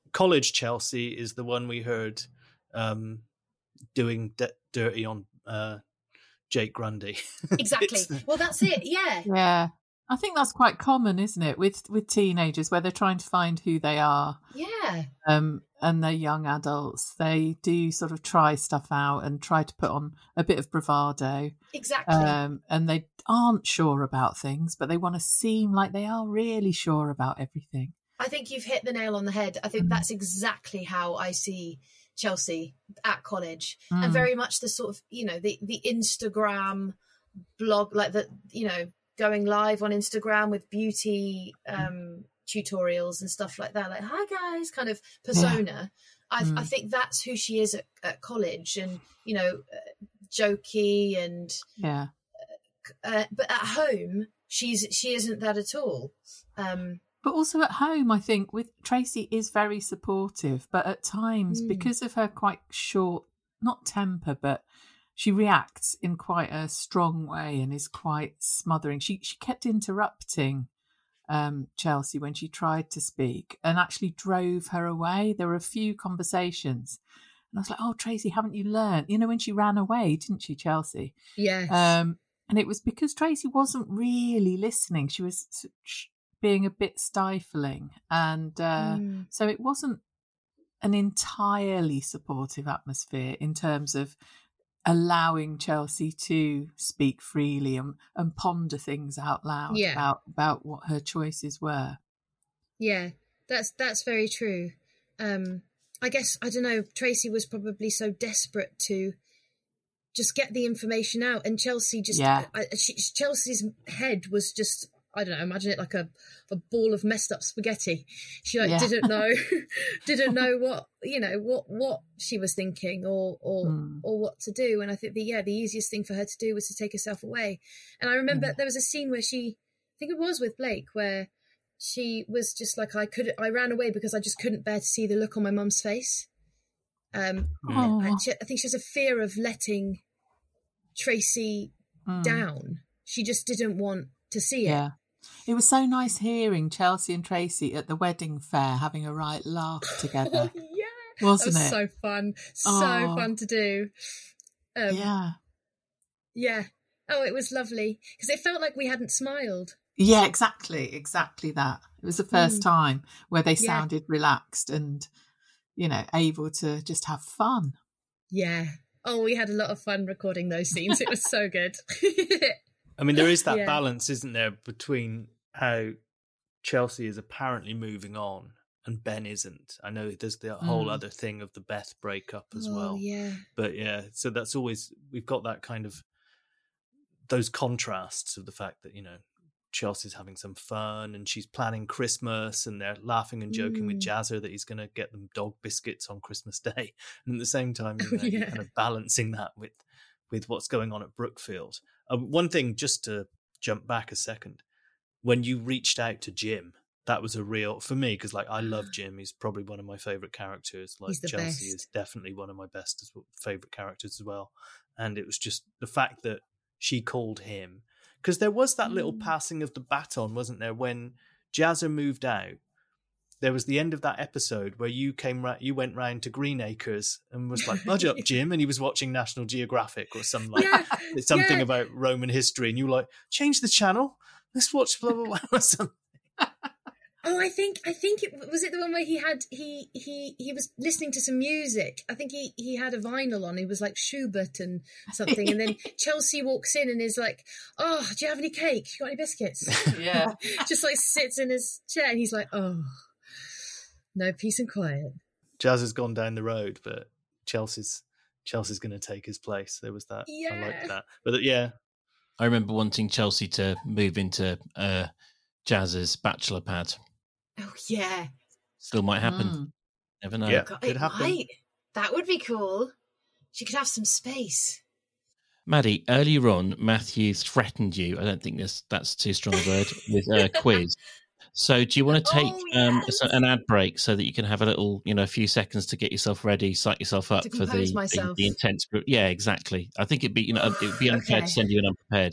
college Chelsea is the one we heard um, doing d- dirty on uh, Jake Grundy. Exactly. Well, that's it. Yeah. Yeah. I think that's quite common, isn't it, with with teenagers where they're trying to find who they are. Yeah. Um, and they're young adults. They do sort of try stuff out and try to put on a bit of bravado. Exactly. Um, and they aren't sure about things, but they want to seem like they are really sure about everything. I think you've hit the nail on the head. I think Mm. that's exactly how I see Chelsea at college, Mm. and very much the sort of, you know, the the Instagram blog, like the, you know, going live on Instagram with beauty um, tutorials and stuff like that. Like, hi guys, kind of persona. I, Mm. I think that's who she is at, at college, and, you know, uh, jokey and, Yeah. uh, but at home, she's she isn't that at all. Um, But also at home, I think with Tracy is very supportive, but at times, Mm. because of her quite short, not temper, but she reacts in quite a strong way and is quite smothering. She she kept interrupting um, Chelsea when she tried to speak and actually drove her away. There were a few conversations. And I was like, oh, Tracy, haven't you learned? You know, when she ran away, didn't she, Chelsea? yes. Um, and it was because Tracy wasn't really listening. She was sh- being a bit stifling. And uh, Mm. so it wasn't an entirely supportive atmosphere in terms of allowing Chelsea to speak freely and, and ponder things out loud Yeah. about, about what her choices were. Yeah, that's that's very true. Um, I guess, I don't know, Tracy was probably so desperate to just get the information out, and Chelsea just, Yeah. I, she, Chelsea's head was just, I don't know, imagine it like a, a ball of messed up spaghetti. She like Yeah. didn't know, didn't know what, you know, what, what she was thinking or, or, Mm. or what to do. And I think the, yeah, the easiest thing for her to do was to take herself away. And I remember Yeah. there was a scene where she, I think it was with Blake, where she was just like, I could, I ran away because I just couldn't bear to see the look on my mum's face. Um, Oh. and she, I think she has a fear of letting Tracy Mm. down. She just didn't want to see it. Yeah. It was so nice hearing Chelsea and Tracy at the wedding fair having a right laugh together, Oh, yeah. wasn't that was it? so fun. So Oh. fun to do. Um, yeah. Yeah. Oh, it was lovely because it felt like we hadn't smiled. Yeah, exactly. Exactly that. It was the first Mm. time where they Yeah. sounded relaxed and, you know, able to just have fun. Yeah. Oh, we had a lot of fun recording those scenes. It was so good. I mean, there is that Yeah. balance, isn't there, between how Chelsea is apparently moving on and Ben isn't. I know there's the whole Mm. other thing of the Beth breakup as Oh, well. yeah. But yeah, so that's always, we've got that kind of, those contrasts of the fact that, you know, Chelsea's having some fun and she's planning Christmas and they're laughing and joking with Mm. Jazzer that he's going to get them dog biscuits on Christmas Day. And at the same time, you know, Oh, you're yeah. kind of balancing that with, with what's going on at Brookfield. Uh, one thing, just to jump back a second, when you reached out to Jim, that was a real, for me, because like I love Jim. He's probably one of my favorite characters. Like He's the Chelsea best. is definitely one of my best as well, favorite characters as well. And it was just the fact that she called him, because there was that little Mm. passing of the baton, wasn't there? When Jazzer moved out, there was the end of that episode where you came, ra- you went round to Greenacres and was like, "Budge up, Jim," and he was watching National Geographic or some like Yeah. it's something Yeah. about Roman history, and you were like, "Change the channel, let's watch blah blah blah." Or something. Oh, I think I think it was it the one where he had he he he was listening to some music. I think he he had a vinyl on. He was like Schubert and something, and then Chelsea walks in and is like, "Oh, do you have any cake? You got any biscuits?" Yeah. Just like sits in his chair, and he's like, "Oh, no peace and quiet." Jazz has gone down the road, but Chelsea's Chelsea's going to take his place. There was that. I Yeah. like that. But yeah, I remember wanting Chelsea to move into uh, Jazz's bachelor pad. Oh yeah, Still might happen. Mm. Never know. Yeah. God, Could it happen. might. That would be cool. She could have some space. Maddie, earlier on, Matthew threatened you. I don't think this, that's too strong a word, with a quiz. So do you want to take Oh, um, yes. so- an ad break so that you can have a little, you know, a few seconds to get yourself ready, psych yourself up To for the, compose the, myself. the intense group? Yeah, exactly. I think it'd be, you know, it'd be unfair Okay. to send you an unprepared.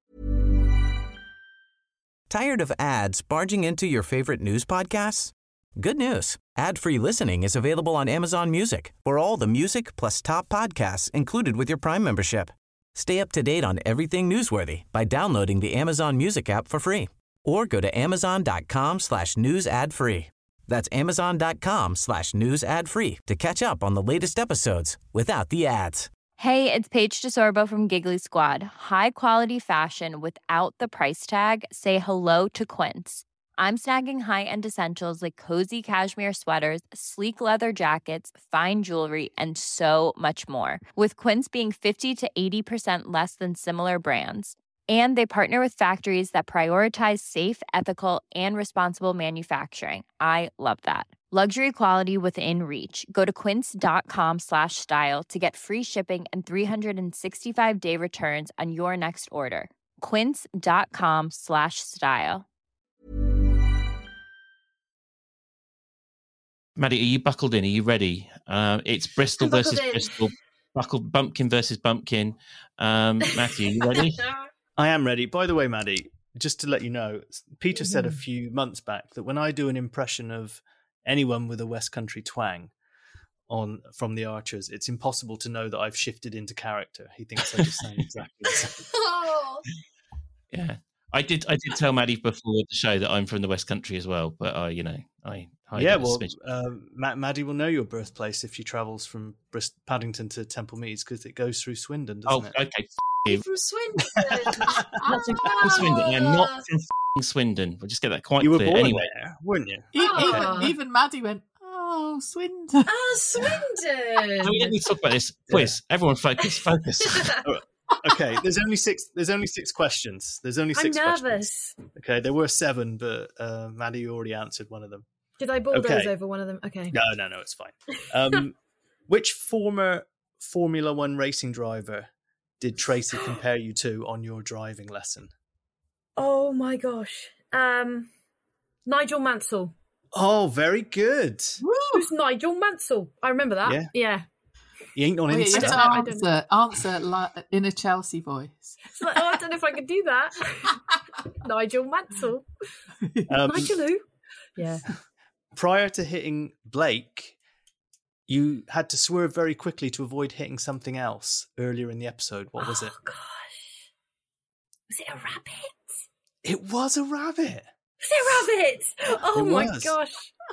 Tired of ads barging into your favorite news podcasts? Good news. Ad-free listening is available on Amazon Music for all the music plus top podcasts included with your Prime membership. Stay up to date on everything newsworthy by downloading the Amazon Music app for free or go to amazon.com slash news ad free. That's amazon.com slash news ad free to catch up on the latest episodes without the ads. Hey, it's Paige DeSorbo from Giggly Squad. High quality fashion without the price tag. Say hello to Quince. I'm snagging high-end essentials like cozy cashmere sweaters, sleek leather jackets, fine jewelry, and so much more. With Quince being fifty to eighty percent less than similar brands. And they partner with factories that prioritize safe, ethical, and responsible manufacturing. I love that. Luxury quality within reach. Go to quince.com slash style to get free shipping and three sixty-five day returns on your next order. Quince.com slash style. Maddie, are you buckled in? Are you ready? Uh, it's Bristol I'm buckled versus in. Bristol. Buckle, bumpkin versus bumpkin. Um, Matthew, you ready? I am ready. By the way, Maddie, just to let you know, Peter Mm-hmm. said a few months back that when I do an impression of anyone with a West Country twang on from the Archers, it's impossible to know that I've shifted into character. He thinks I just sound exactly the same. Oh. Yeah, I did. I did tell Maddie before the show that I'm from the West Country as well, but I, you know, I. I Yeah, well, um, Matt, Maddie will know your birthplace if she travels from Brist- Paddington to Temple Meads because it goes through Swindon, doesn't Oh, it? okay. F- you. From Swindon. Not in f***ing Swindon. I'm not in f***ing Swindon. We'll just get that quite You were clear. born Anyway, there, weren't you? E- Oh. Even, even Maddie went, oh, Swindon. Ah, Swindon. no, we don't need to talk about this. Quiz. Everyone, focus. Focus. Okay, there's only six. There's only six questions. There's only I'm six questions. nervous. Okay, there were seven, but uh, Maddie already answered one of them. Did I bulldoze Okay. over one of them? Okay. No, no, no, it's fine. Um, which former Formula One racing driver did Tracy compare you to on your driving lesson? Oh my gosh. Um, Nigel Mansell. Oh, very good. Who's Nigel Mansell? I remember that. Yeah. Yeah. He ain't on Oh, yeah, you have Insta. to I don't- answer, answer like, in a Chelsea voice. It's like, oh, I don't know if I could do that. Nigel Mansell. Um, Nigel who? Yeah. prior to hitting Blake, you had to swerve very quickly to avoid hitting something else earlier in the episode. What was it? Oh gosh. Was it a rabbit? It was a rabbit. Was it a rabbit? Oh It my was. gosh.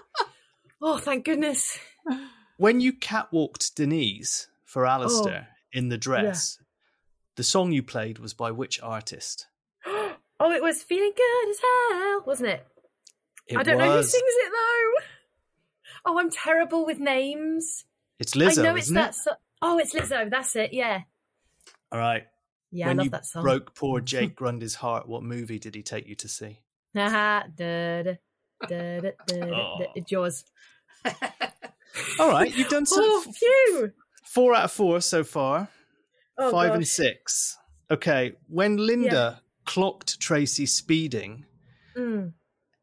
Oh, thank goodness. When you catwalked Denise for Alistair in the dress, the song you played was by which artist? Oh, it was Feeling Good as Hell, wasn't it? It I don't know who was- sings it though. Oh, I'm terrible with names. It's Lizzo, I know it's isn't that it? so- Oh, it's Lizzo. That's it. Yeah. All right. Yeah, when I love you that song. broke poor Jake Grundy's heart, what movie did he take you to see? Haha, da, da, da, da, da, Oh. da, Jaws. All right, you've done some Oh, phew. four out of four so far. Oh, Five and gosh. six. Okay, when Linda clocked Tracy speeding, Mm.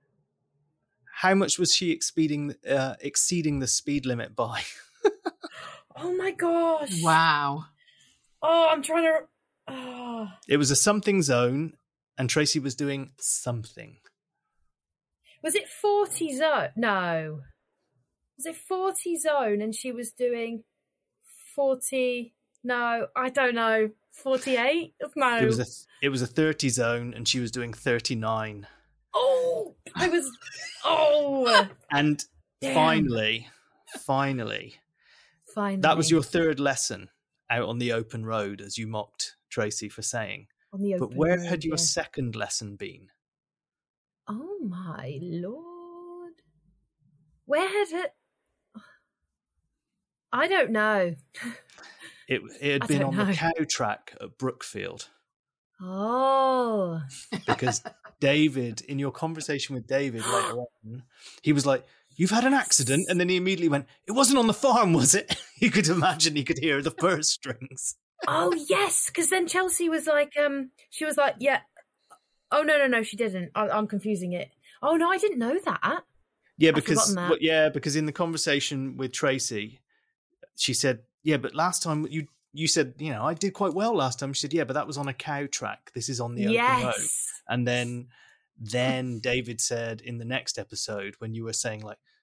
how much was she exceeding uh, exceeding the speed limit by? Oh my gosh. Wow. Oh, I'm trying to. Oh. It was a something zone, and Tracy was doing something. Was it forty zone? No. Was it forty zone and she was doing forty? No, I don't know. forty-eight? No. It was a it was a thirty zone, and she was doing thirty-nine. Oh, I was. Oh, And Damn. finally, finally, finally. that was your third lesson out on the open road, as you mocked Tracy for saying. On the But open where road, had your yeah. second lesson been? Oh my lord. Where had it? I don't know. It it had I been don't on know. the cow track at Brookfield, Oh. because David, in your conversation with David later on, he was like, "You've had an accident," and then he immediately went, "It wasn't on the farm, was it?" You could imagine he could hear the purse strings. Oh yes, because then Chelsea was like, um, she was like, yeah. Oh no, no, no, she didn't. I, I'm confusing it. Oh no, I didn't know that. Yeah, I'd because forgotten that. well, yeah, because in the conversation with Tracy, she said, "Yeah, but last time you you said, you know, I did quite well last time." She said, "Yeah, but that was on a cow track. This is on the open road." Yes. And then then David said in the next episode, when you were saying like,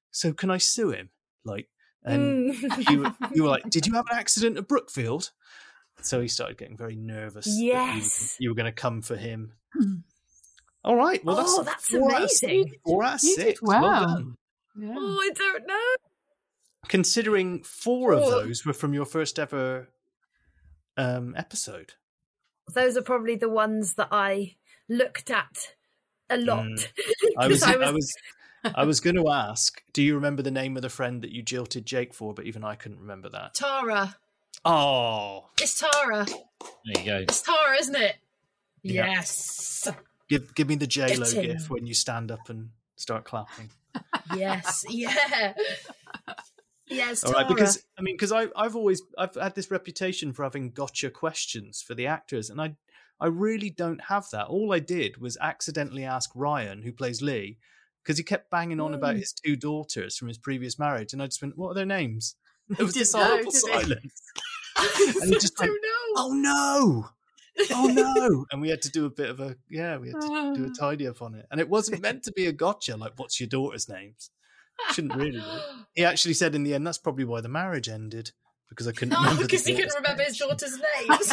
so can I sue him? Like, and Mm. you, you were like, did you have an accident at Brookfield? So he started getting very nervous. that you, Yes. you were going to come for him. All right. Well, that's, Oh, that's four out of six- amazing. Four out of You six. did well. done. Yeah. Oh, I don't know. Considering four of Oh. those were from your first ever um, episode. Those are probably the ones that I looked at a lot. Mm. I 'Cause was, I was, I was going to ask, do you remember the name of the friend that you jilted Jake for? But even I couldn't remember that. Tara. Oh, It's Tara. There you go. It's Tara, isn't it? Yeah. Yes. give give me the J Lo Get him. gif when you stand up and start clapping. Yes. Yeah. Yes, All Tara. right, because I mean, because I I've always I've had this reputation for having gotcha questions for the actors, and I I really don't have that. All I did was accidentally ask Ryan, who plays Lee, because he kept banging on about Mm. his two daughters from his previous marriage, and I just went, "What are their names?" There was this didn't know, horrible did he? silence, and he just I went, don't know. "Oh no." Oh no! And we had to do a bit of a yeah, we had to do a tidy up on it, and it wasn't meant to be a gotcha. Like, what's your daughter's names? Shouldn't really. Be. He actually said in the end that's probably why the marriage ended, because I couldn't No, remember. the because he couldn't daughter's remember his daughter's names.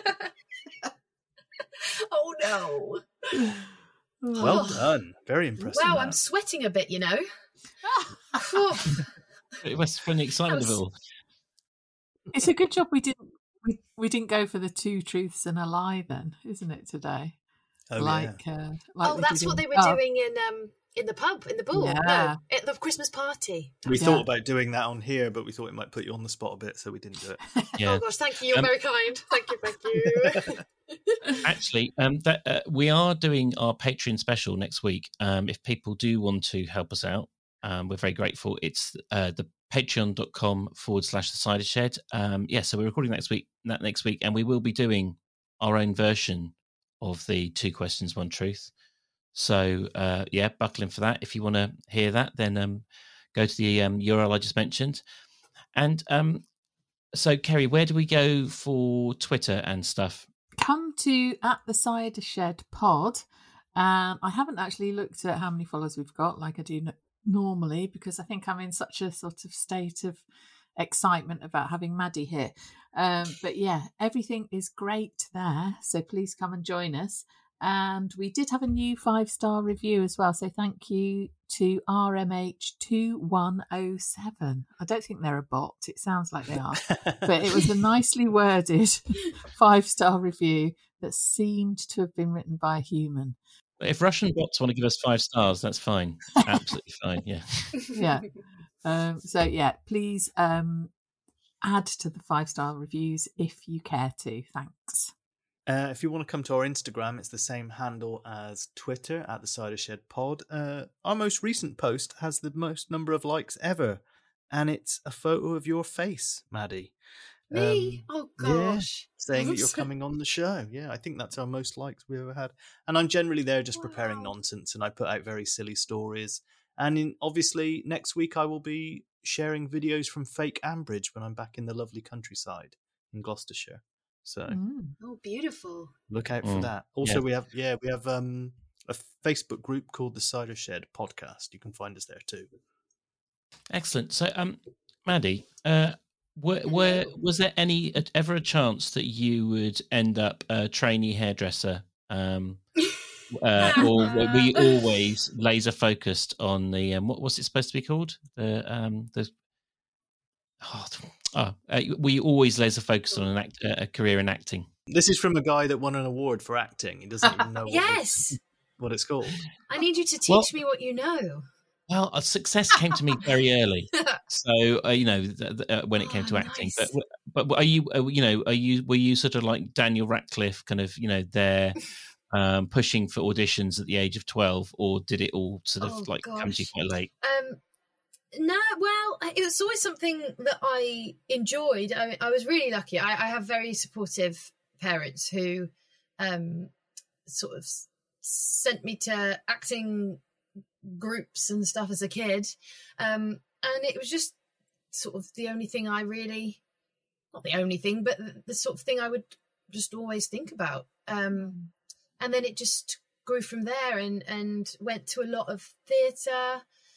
Oh no! names. Well done, very impressive. Wow, Matt. I'm sweating a bit. You know. Phew. It was from the excitement of it all. It's a good job we didn't we, we didn't go for the two truths and a lie then, isn't it, today? Oh, like, yeah. uh, like Oh, we that's did what in they were the pub. doing in um in the pub in the ball. Yeah. No, at the Christmas party. We Yeah. thought about doing that on here, but we thought it might put you on the spot a bit, so we didn't do it. Yeah. Oh gosh, thank you. You're Um, very kind. Thank you, thank you. Actually, um, that uh, we are doing our Patreon special next week. Um, if people do want to help us out, um, we're very grateful. It's uh, the patreon.com forward slash the cider shed. Um, yeah, so we're recording next week, that next week, and we will be doing our own version of the two questions, one truth. So uh, yeah, buckle in for that. If you want to hear that, then um, go to the um, U R L I just mentioned. And um, so, Kerry, where do we go for Twitter and stuff? Come to at the cider shed pod. Um, I haven't actually looked at how many followers we've got, like I do n- normally, because I think I'm in such a sort of state of excitement about having Maddie here. Um, but yeah, everything is great there. So please come and join us. And we did have a new five-star review as well. So thank you to R M H two one oh seven. I don't think they're a bot. It sounds like they are. But it was a nicely worded five-star review that seemed to have been written by a human. If Russian bots want to give us five stars, that's fine. Absolutely fine. Yeah. Yeah. Um, so, yeah, please um, add to the five-star reviews if you care to. Thanks. Uh, if you want to come to our Instagram, it's the same handle as Twitter, at the Cider Shed Pod. Uh, our most recent post has the most number of likes ever, and it's a photo of your face, Maddie. Me? Um, Oh yeah, gosh. saying that I'm you're so- coming on the show. Yeah, I think that's our most likes we ever had. And I'm generally there just preparing Wow. nonsense, and I put out very silly stories. And in, obviously, next week I will be sharing videos from Fake Ambridge when I'm back in the lovely countryside in Gloucestershire. So Mm. Oh, beautiful. look out for Mm, that. Also, yeah. we have yeah we have um, a Facebook group called the Cider Shed Podcast. You can find us there too. Excellent. So, um, Maddie, uh, were, were, was there any ever a chance that you would end up a trainee hairdresser? Um, uh, or were you always laser focused on the um, what was it supposed to be called? The um, the oh, oh uh, were you always laser focused on an act, uh, a career in acting? This is from a guy that won an award for acting. He doesn't even know what, Yes. it's, what it's called. I need you to teach Well- me what you know. Well, uh, success came to me very early. So uh, you know, th- th- uh, when it came Oh, to acting, nice. but but are you uh, you know are you were you sort of like Daniel Radcliffe, kind of you know there um, pushing for auditions at the age of twelve, or did it all sort of Oh, like come to you gosh. quite late? Um, no, well, it was always something that I enjoyed. I, I was really lucky. I, I have very supportive parents who um, sort of s- sent me to acting groups and stuff as a kid. Um, and it was just sort of the only thing I really, not the only thing, but the, the sort of thing I would just always think about. Um, and then it just grew from there and, and went to a lot of theatre.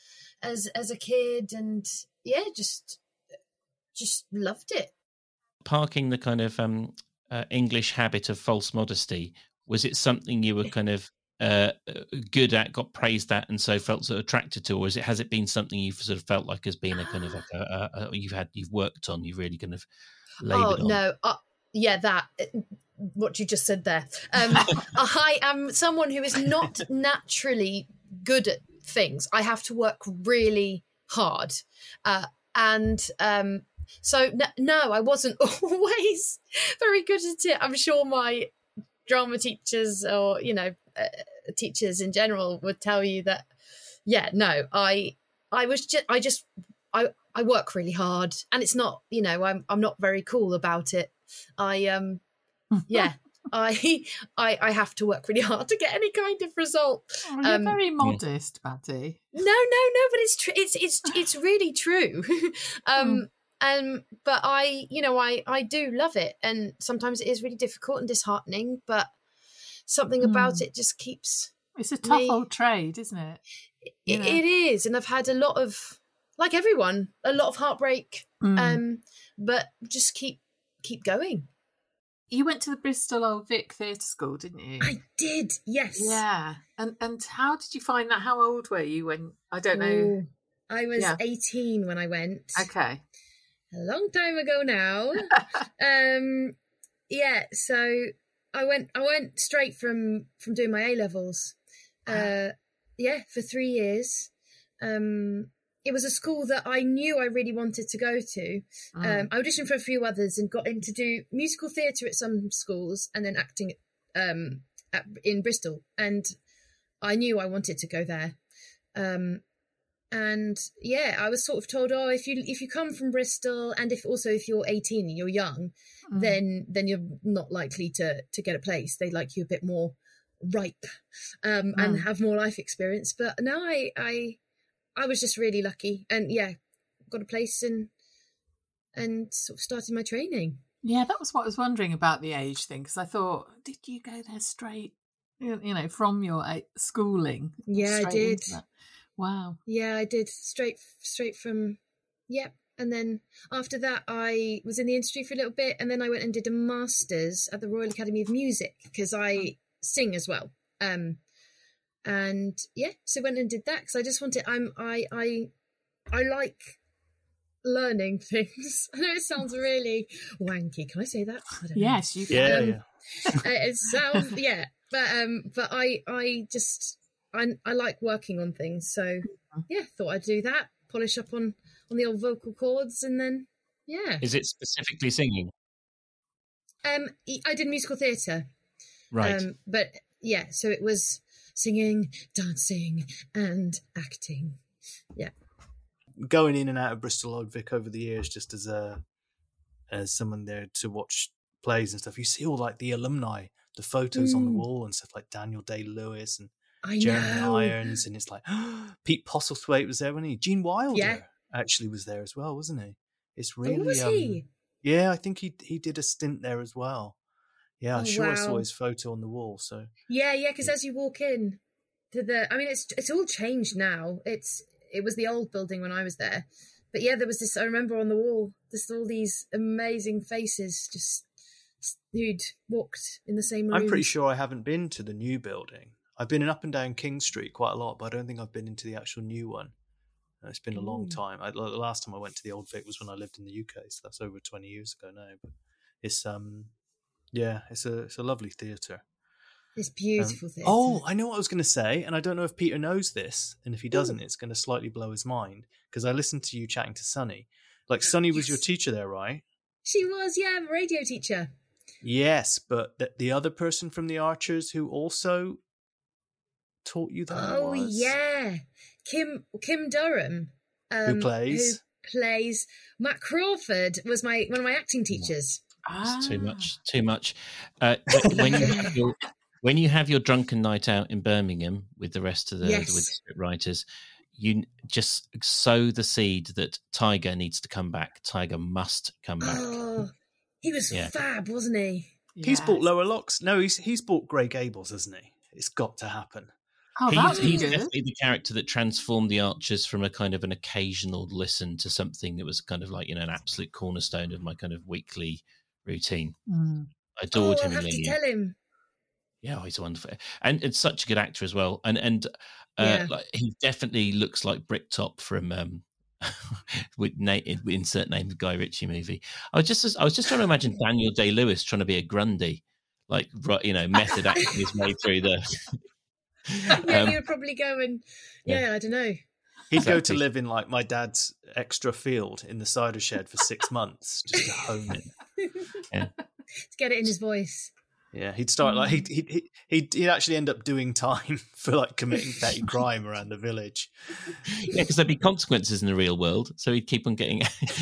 as as a kid, and yeah, just just loved it. Parking the kind of um, uh, English habit of false modesty, was it something you were kind of uh, good at, got praised at, and so felt sort of attracted to, or is it has it been something you've sort of felt like has been a kind of like a, a, a you've had you've worked on, you've really kind of laboured oh on? no, uh, yeah, that what you just said there. Um, I am someone who is not naturally good at things. I have to work really hard, uh, and um, so no, no, I wasn't always very good at it. I'm sure my drama teachers, or you know, uh, teachers in general, would tell you that. Yeah, no, I, I was just, I just, I, I work really hard, and it's not, you know, I'm, I'm not very cool about it. I, um, yeah. I, I I have to work really hard to get any kind of result. Oh, you're um, very modest, Patty. No, no, no, but it's true. It's it's it's really true. um, um, but I, you know, I I do love it, and sometimes it is really difficult and disheartening. But something about Mm. it just keeps. It's a tough me- old trade, isn't it? You It, know. it is, and I've had a lot of, like everyone, a lot of heartbreak. Mm. Um, but just keep keep going. You went to the Bristol Old Vic Theatre School, didn't you? I did, yes. Yeah. And and how did you find that? How old were you when, I don't know. Ooh, I was Yeah. eighteen when I went. Okay. A long time ago now. um, yeah, so I went. I went straight from from doing my A levels. Uh, yeah, for three years. Um, it was a school that I knew I really wanted to go to. Um, I auditioned for a few others and got in to do musical theatre at some schools, and then acting um, at, in Bristol. And I knew I wanted to go there. Um, and yeah, I was sort of told, oh, if you if you come from Bristol, and if also if you're eighteen and you're young, Mm. then then you're not likely to to get a place. They like you a bit more ripe um, and Mm. have more life experience. But now I I I was just really lucky, and yeah, got a place and and sort of started my training. Yeah, that was what I was wondering about the age thing, because I thought, did you go there straight, you you know, from your uh, schooling? Yeah, I straight did. into that? Wow. Yeah, I did straight straight from yeah. And then after that, I was in the industry for a little bit, and then I went and did a master's at the Royal Academy of Music because I sing as well. Um, and yeah, so went and did that because I just wanted. I'm I I I like learning things. I know it sounds really wanky. Can I say that? I don't know. Yes, you can. Yeah, Um, yeah. Uh, it sounds yeah, but um, but I I just I I like working on things, so yeah, thought I'd do that, polish up on on the old vocal cords, and then yeah, Is it specifically singing? um, I did musical theatre, Right. um, but yeah, so it was singing, dancing, and acting. Yeah, Going in and out of Bristol Old Vic over the years, just as a as someone there to watch plays and stuff, you see all like the alumni, the photos on the Mm. wall and stuff, like Daniel Day-Lewis and I Jeremy know. Irons, and it's like Pete Postlethwaite was there, wasn't he? Gene Wilder Yeah. actually was there as well, wasn't he? It's Oh, really was um, he? yeah, I think he he did a stint there as well. Yeah, I'm Oh, sure I saw wow. his photo on the wall. So Yeah, yeah, because as you walk in to the, I mean, it's it's all changed now. It's it was the old building when I was there, but yeah, there was this. I remember on the wall, just all these amazing faces, just who'd walked in the same room. I'm pretty sure I haven't been to the new building. I've been in up and down King Street quite a lot, but I don't think I've been into the actual new one. Uh, It's been a long Ooh. time. I, the last time I went to the Old Vic was when I lived in the U K, so that's over twenty years ago now. But it's um, yeah, it's a it's a lovely theatre. This Um, beautiful theatre. oh, I know what I was going to say, and I don't know if Peter knows this, and if he doesn't, it's going to slightly blow his mind, because I listened to you chatting to Sunny. Like, Sunny was your Yes. teacher there, right? She was, yeah, I'm a radio teacher. Yes, but the, the other person from the Archers who also taught you that Oh was... yeah, Kim Kim Durham, um, Who plays? who plays Matt Crawford was my one of my acting teachers. It's too Ah. much. Too much. Uh, when you have your when you have your drunken night out in Birmingham with the rest of the Yes. with the script writers, you just sow the seed that Tiger needs to come back. Tiger must come back. Oh, he was Yeah. fab, wasn't he? He's Yeah. bought Lower Locks. No, he's he's bought Grey Gables, hasn't he? It's got to happen. Oh, he's that's he's good. definitely the character that transformed the Archers from a kind of an occasional listen to something that was kind of like, you know, an absolute cornerstone of my kind of weekly routine. Mm. I adored oh, I'll him in have to Lenient. tell him. Yeah, oh, he's wonderful, and it's such a good actor as well. And and uh, Yeah. like he definitely looks like Bricktop from um, with na- insert name of Guy Ritchie movie. I was just I was just trying to imagine Daniel Day Lewis trying to be a Grundy, like right, you know, method acting his way through the. yeah, Um, he would probably go and yeah, I don't know. He'd go to Exactly. live in like my dad's extra field in the cider shed for six months just to hone it. To get it in his voice. Yeah, he'd start like he'd he'd he'd, he'd actually end up doing time for like committing petty crime around the village. Yeah, because there'd be consequences in the real world, so he'd keep on getting.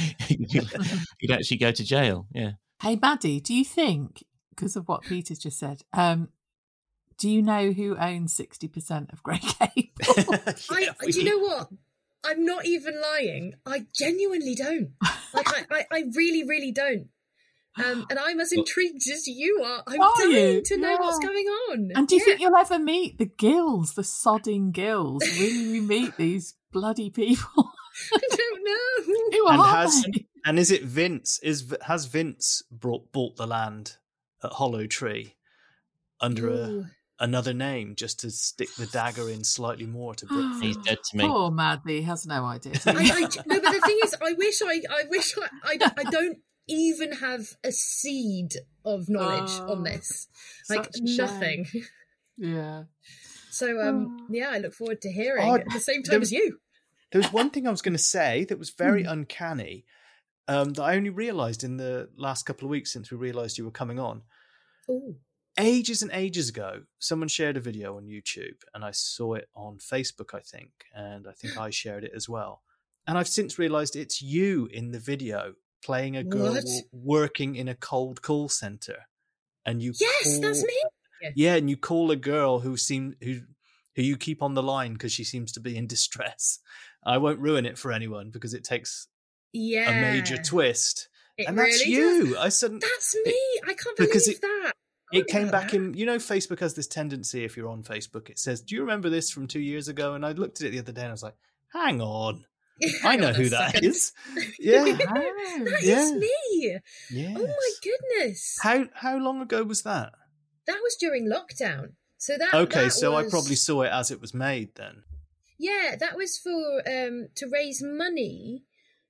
He'd actually go to jail. Yeah. Hey, Maddie, do you think, because of what Peter's just said, um, do you know who owns sixty percent of Grey Cable? I, do you know what? I'm not even lying. I genuinely don't. Like, I, I, I really, really don't. Um, and I'm as intrigued as you are. I'm Are dying you? to know Yeah. what's going on. And do you Yeah. think you'll ever meet the Gills, the sodding Gills? Will we meet these bloody people? I don't know. Who And are has they? and is it Vince? Is has Vince brought bought the land at Hollow Tree under Ooh. a another name just to stick the dagger in slightly more to Brookfield? He's dead to me. Poor Maddie has no idea. I, I, no, but the thing is, I wish I, I wish I, I, I don't even have a seed of knowledge Oh, on this, like such a shame. nothing. Yeah. So, um, yeah, I look forward to hearing Oh, at the same there time was- as you. There was one thing I was going to say that was very Hmm. uncanny um, that I only realised in the last couple of weeks since we realised you were coming on. Ooh. Ages and ages ago, someone shared a video on YouTube, and I saw it on Facebook, I think, and I think I shared it as well. And I've since realised it's you in the video playing a girl What? w- working in a cold call centre, and you Yes, call, that's me. yeah, and you call a girl who seem who who you keep on the line because she seems to be in distress. I won't ruin it for anyone because it takes Yeah. a major twist, It and that's really you. does. I suddenly That's me. I can't believe because it- that. I it wonder came about back that. in, you know, Facebook has this tendency, if you're on Facebook, it says, do you remember this from two years ago? And I looked at it the other day and I was like, hang on, I Hang know on a who that second. is. Yeah. That is Yeah. me. Yes. Oh my goodness. How how long ago was that? That was during lockdown. So that Okay, that so I was- probably saw it as it was made then. Yeah, that was for um to raise money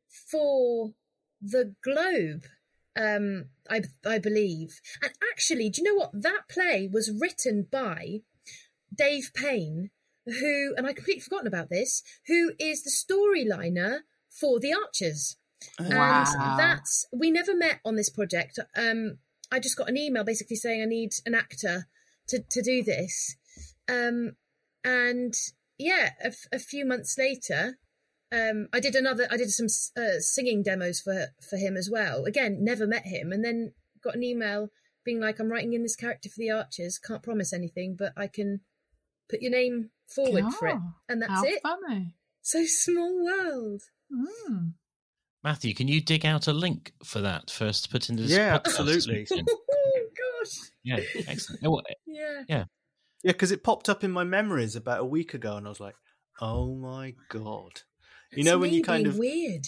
for the Globe. Um I I believe. And actually, do you know what? That play was written by Dave Payne, who, and I completely forgotten about this, who is the storyliner for The Archers. Wow. And that's, we never met on this project. Um, I just got an email basically saying I need an actor to, to do this. Um, and yeah, a, f- a few months later, um, I did another, I did some uh, singing demos for, for him as well. Again, never met him. And then got an email being like, I'm writing in this character for The Archers. Can't promise anything, but I can put your name forward for it. Oh, And that's how it. funny. So small world. Mm. Matthew, can you dig out a link for that first to put into this Yeah, podcast absolutely. description? Oh gosh. Yeah, excellent. Oh, well, Yeah. yeah. Yeah, because it popped up in my memories about a week ago and I was like, oh my God. You It's know, when me you kind being of. weird.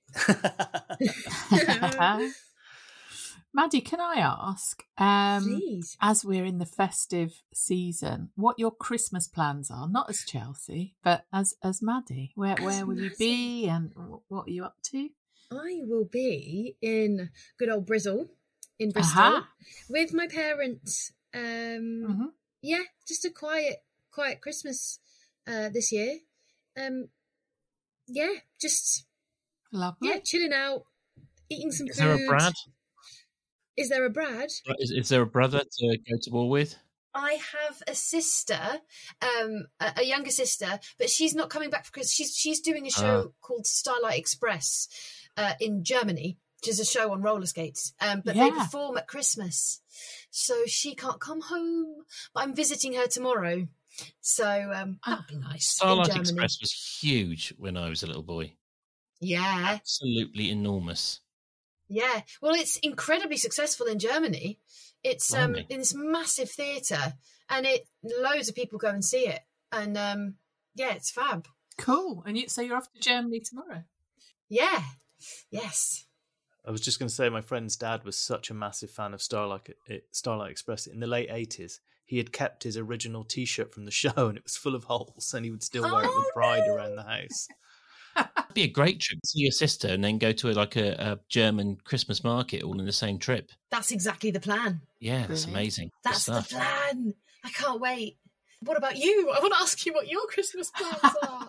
Maddie, can I ask, um, Please. as we're in the festive season, what your Christmas plans are? Not as Chelsea, but as as Maddie. Where As where will you Maddie. be, and wh- what are you up to? I will be in good old Bristol, in Bristol, Aha. with my parents. Um, Mhm. Yeah, just a quiet, quiet Christmas uh, this year. Um, yeah, just Lovely. yeah, chilling out, eating some Is food. there a Brad? Is there a Brad? Is, is there a brother to go to war with? I have a sister, um, a, a younger sister, but she's not coming back because she's she's doing a show called Starlight Express uh, in Germany, which is a show on roller skates. Um, but they Yeah. perform at Christmas, so she can't come home. But I'm visiting her tomorrow, so um, that'd be nice. in Starlight Germany. Express was huge when I was a little boy. Yeah, Absolutely enormous. yeah. Well, it's incredibly successful in Germany. It's um Blimey. in this massive theatre, and it loads of people go and see it. and um, yeah, it's fab. Cool. And you, so you're off to Germany tomorrow? Yeah. Yes. I was just going to say, my friend's dad was such a massive fan of Starlight, Starlight Express. In the late eighties, he had kept his original T-shirt from the show, and it was full of holes, and he would still wear it Oh, with pride no. around the house. It'd be a great trip to see your sister and then go to a, like a, a German Christmas market all in the same trip. That's exactly the plan. Yeah, that's Brilliant. amazing. Good That's the stuff. plan. I can't wait. What about you? I want to ask you what your Christmas plans are.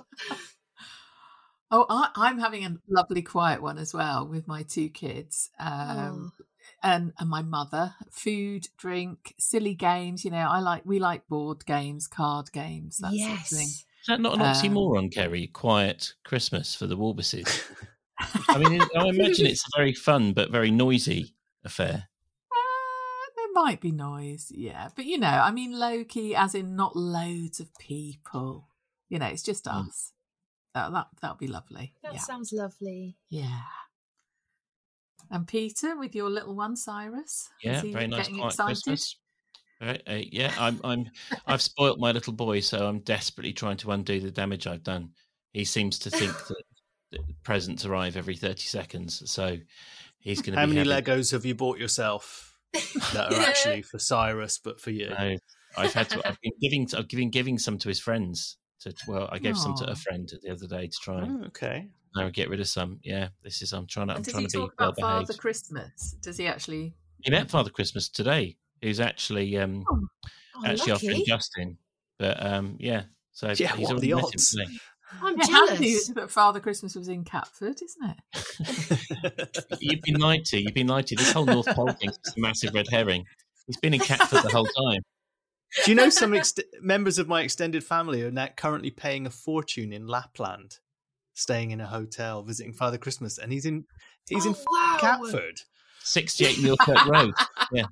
Oh, I, I'm having a lovely quiet one as well with my two kids um, Oh. and, and my mother. Food, drink, silly games. You know, I like we like board games, card games, that sort of thing. Yes. Is that not an Um, oxymoron, Kerry? Quiet Christmas for the Walbuses. I mean, I imagine it's a very fun but very noisy affair. Uh, there might be noise, yeah, but you know, I mean, low key, as in not loads of people. You know, it's just Mm. us. That that that'll be lovely. That yeah, sounds lovely. yeah. And Peter, with your little one, Cyrus, Yeah, is he very nice getting quiet excited? Christmas. Right, uh, yeah, I'm. I'm. I've spoilt my little boy, so I'm desperately trying to undo the damage I've done. He seems to think that, that presents arrive every thirty seconds, so he's going to. How be many having, Legos have you bought yourself that are Yeah. actually for Cyrus, but for you? No, I've had to. I've been giving. I've been giving some to his friends. To well, I gave some to Aw. a friend the other day to try and Oh, okay. uh, get rid of some. Yeah, this is. I'm trying to. I'm And does trying he to be talk well about Father behaved. Christmas? Does he actually? He met Father Christmas today. Who's actually um Oh, Oh, actually our friend lucky. Justin. But um yeah, so Yeah, he's what are already the met him odds? today. I'm Yeah, handy jealous. that Father Christmas was in Catford, isn't it? You've been lied to. You've been lied to. This whole North Pole thing is a massive red herring. He's been in Catford the whole time. Do you know some ex- members of my extended family are now currently paying a fortune in Lapland, staying in a hotel, visiting Father Christmas, and he's in he's in Oh, wow. Catford. sixty-eight Millkirk Road. Yeah,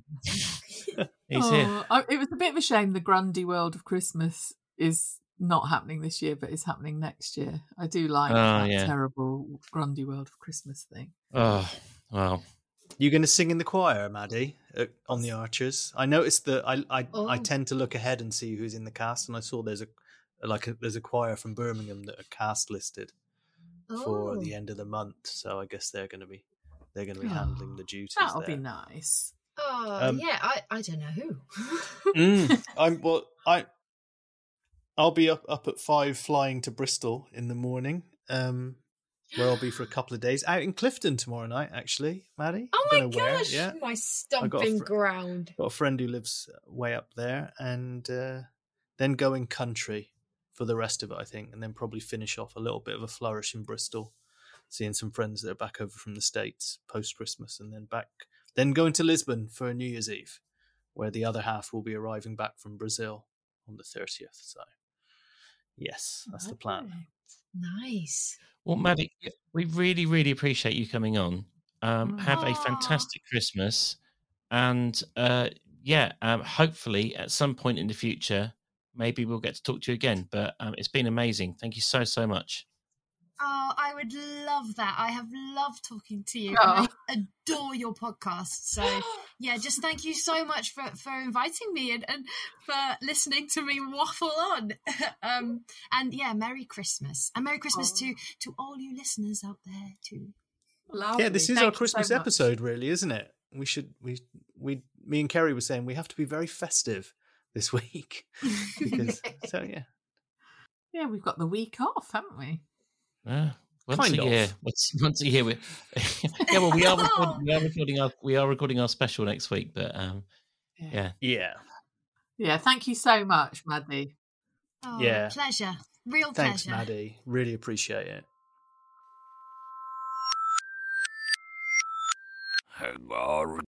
he's here. Oh, I- it was a bit of a shame the Grundy World of Christmas is not happening this year, but is happening next year. I do like Oh, that yeah. terrible Grundy World of Christmas thing. Oh wow. You going to sing in the choir, Maddie, uh, on the Archers? I noticed that I I, Oh. I tend to look ahead and see who's in the cast, and I saw there's a like a, there's a choir from Birmingham that are cast listed for Oh. the end of the month. So I guess they're going to be they're going to be Oh, handling the duties. That'll there. be nice. Oh, Um, yeah, I, I don't know who. Mm, I'm well. I I'll be up up at five, flying to Bristol in the morning. Um, where I'll be for a couple of days. Out in Clifton tomorrow night, actually, Maddie. Oh I my don't know where, gosh, Yeah, my got a stomping fr- ground. got a friend who lives way up there, and uh, then going country for the rest of it, I think, and then probably finish off a little bit of a flourish in Bristol, seeing some friends that are back over from the States post Christmas, and then back, then going to Lisbon for New Year's Eve, where the other half will be arriving back from Brazil on the thirtieth. So, yes, that's the plan. Lovely. Nice. Well, Maddie, we really, really appreciate you coming on. Um, have a Aw. fantastic Christmas, and uh, yeah, um, hopefully at some point in the future, maybe we'll get to talk to you again. But um, it's been amazing. Thank you so so much. Oh, I would love that. I have loved talking to you. Oh. And I adore your podcast. So, yeah, just thank you so much for, for inviting me and, and for listening to me waffle on. um, and yeah, Merry Christmas. And Merry Christmas Oh. to, to all you listeners out there too. Lovely. Yeah, this is Thank our you so Christmas much. episode, really, isn't it? We should we we me and Kerry were saying we have to be very festive this week because so yeah. Yeah, we've got the week off, haven't we? Uh, once Kind a of. year. Once, once a year. We, yeah, well, we are recording, we are recording our we are recording our special next week. But um, yeah, Yeah. Yeah, thank you so much, Maddie. Oh, Yeah. pleasure. Real Thanks, pleasure. Maddie. Really appreciate it. And our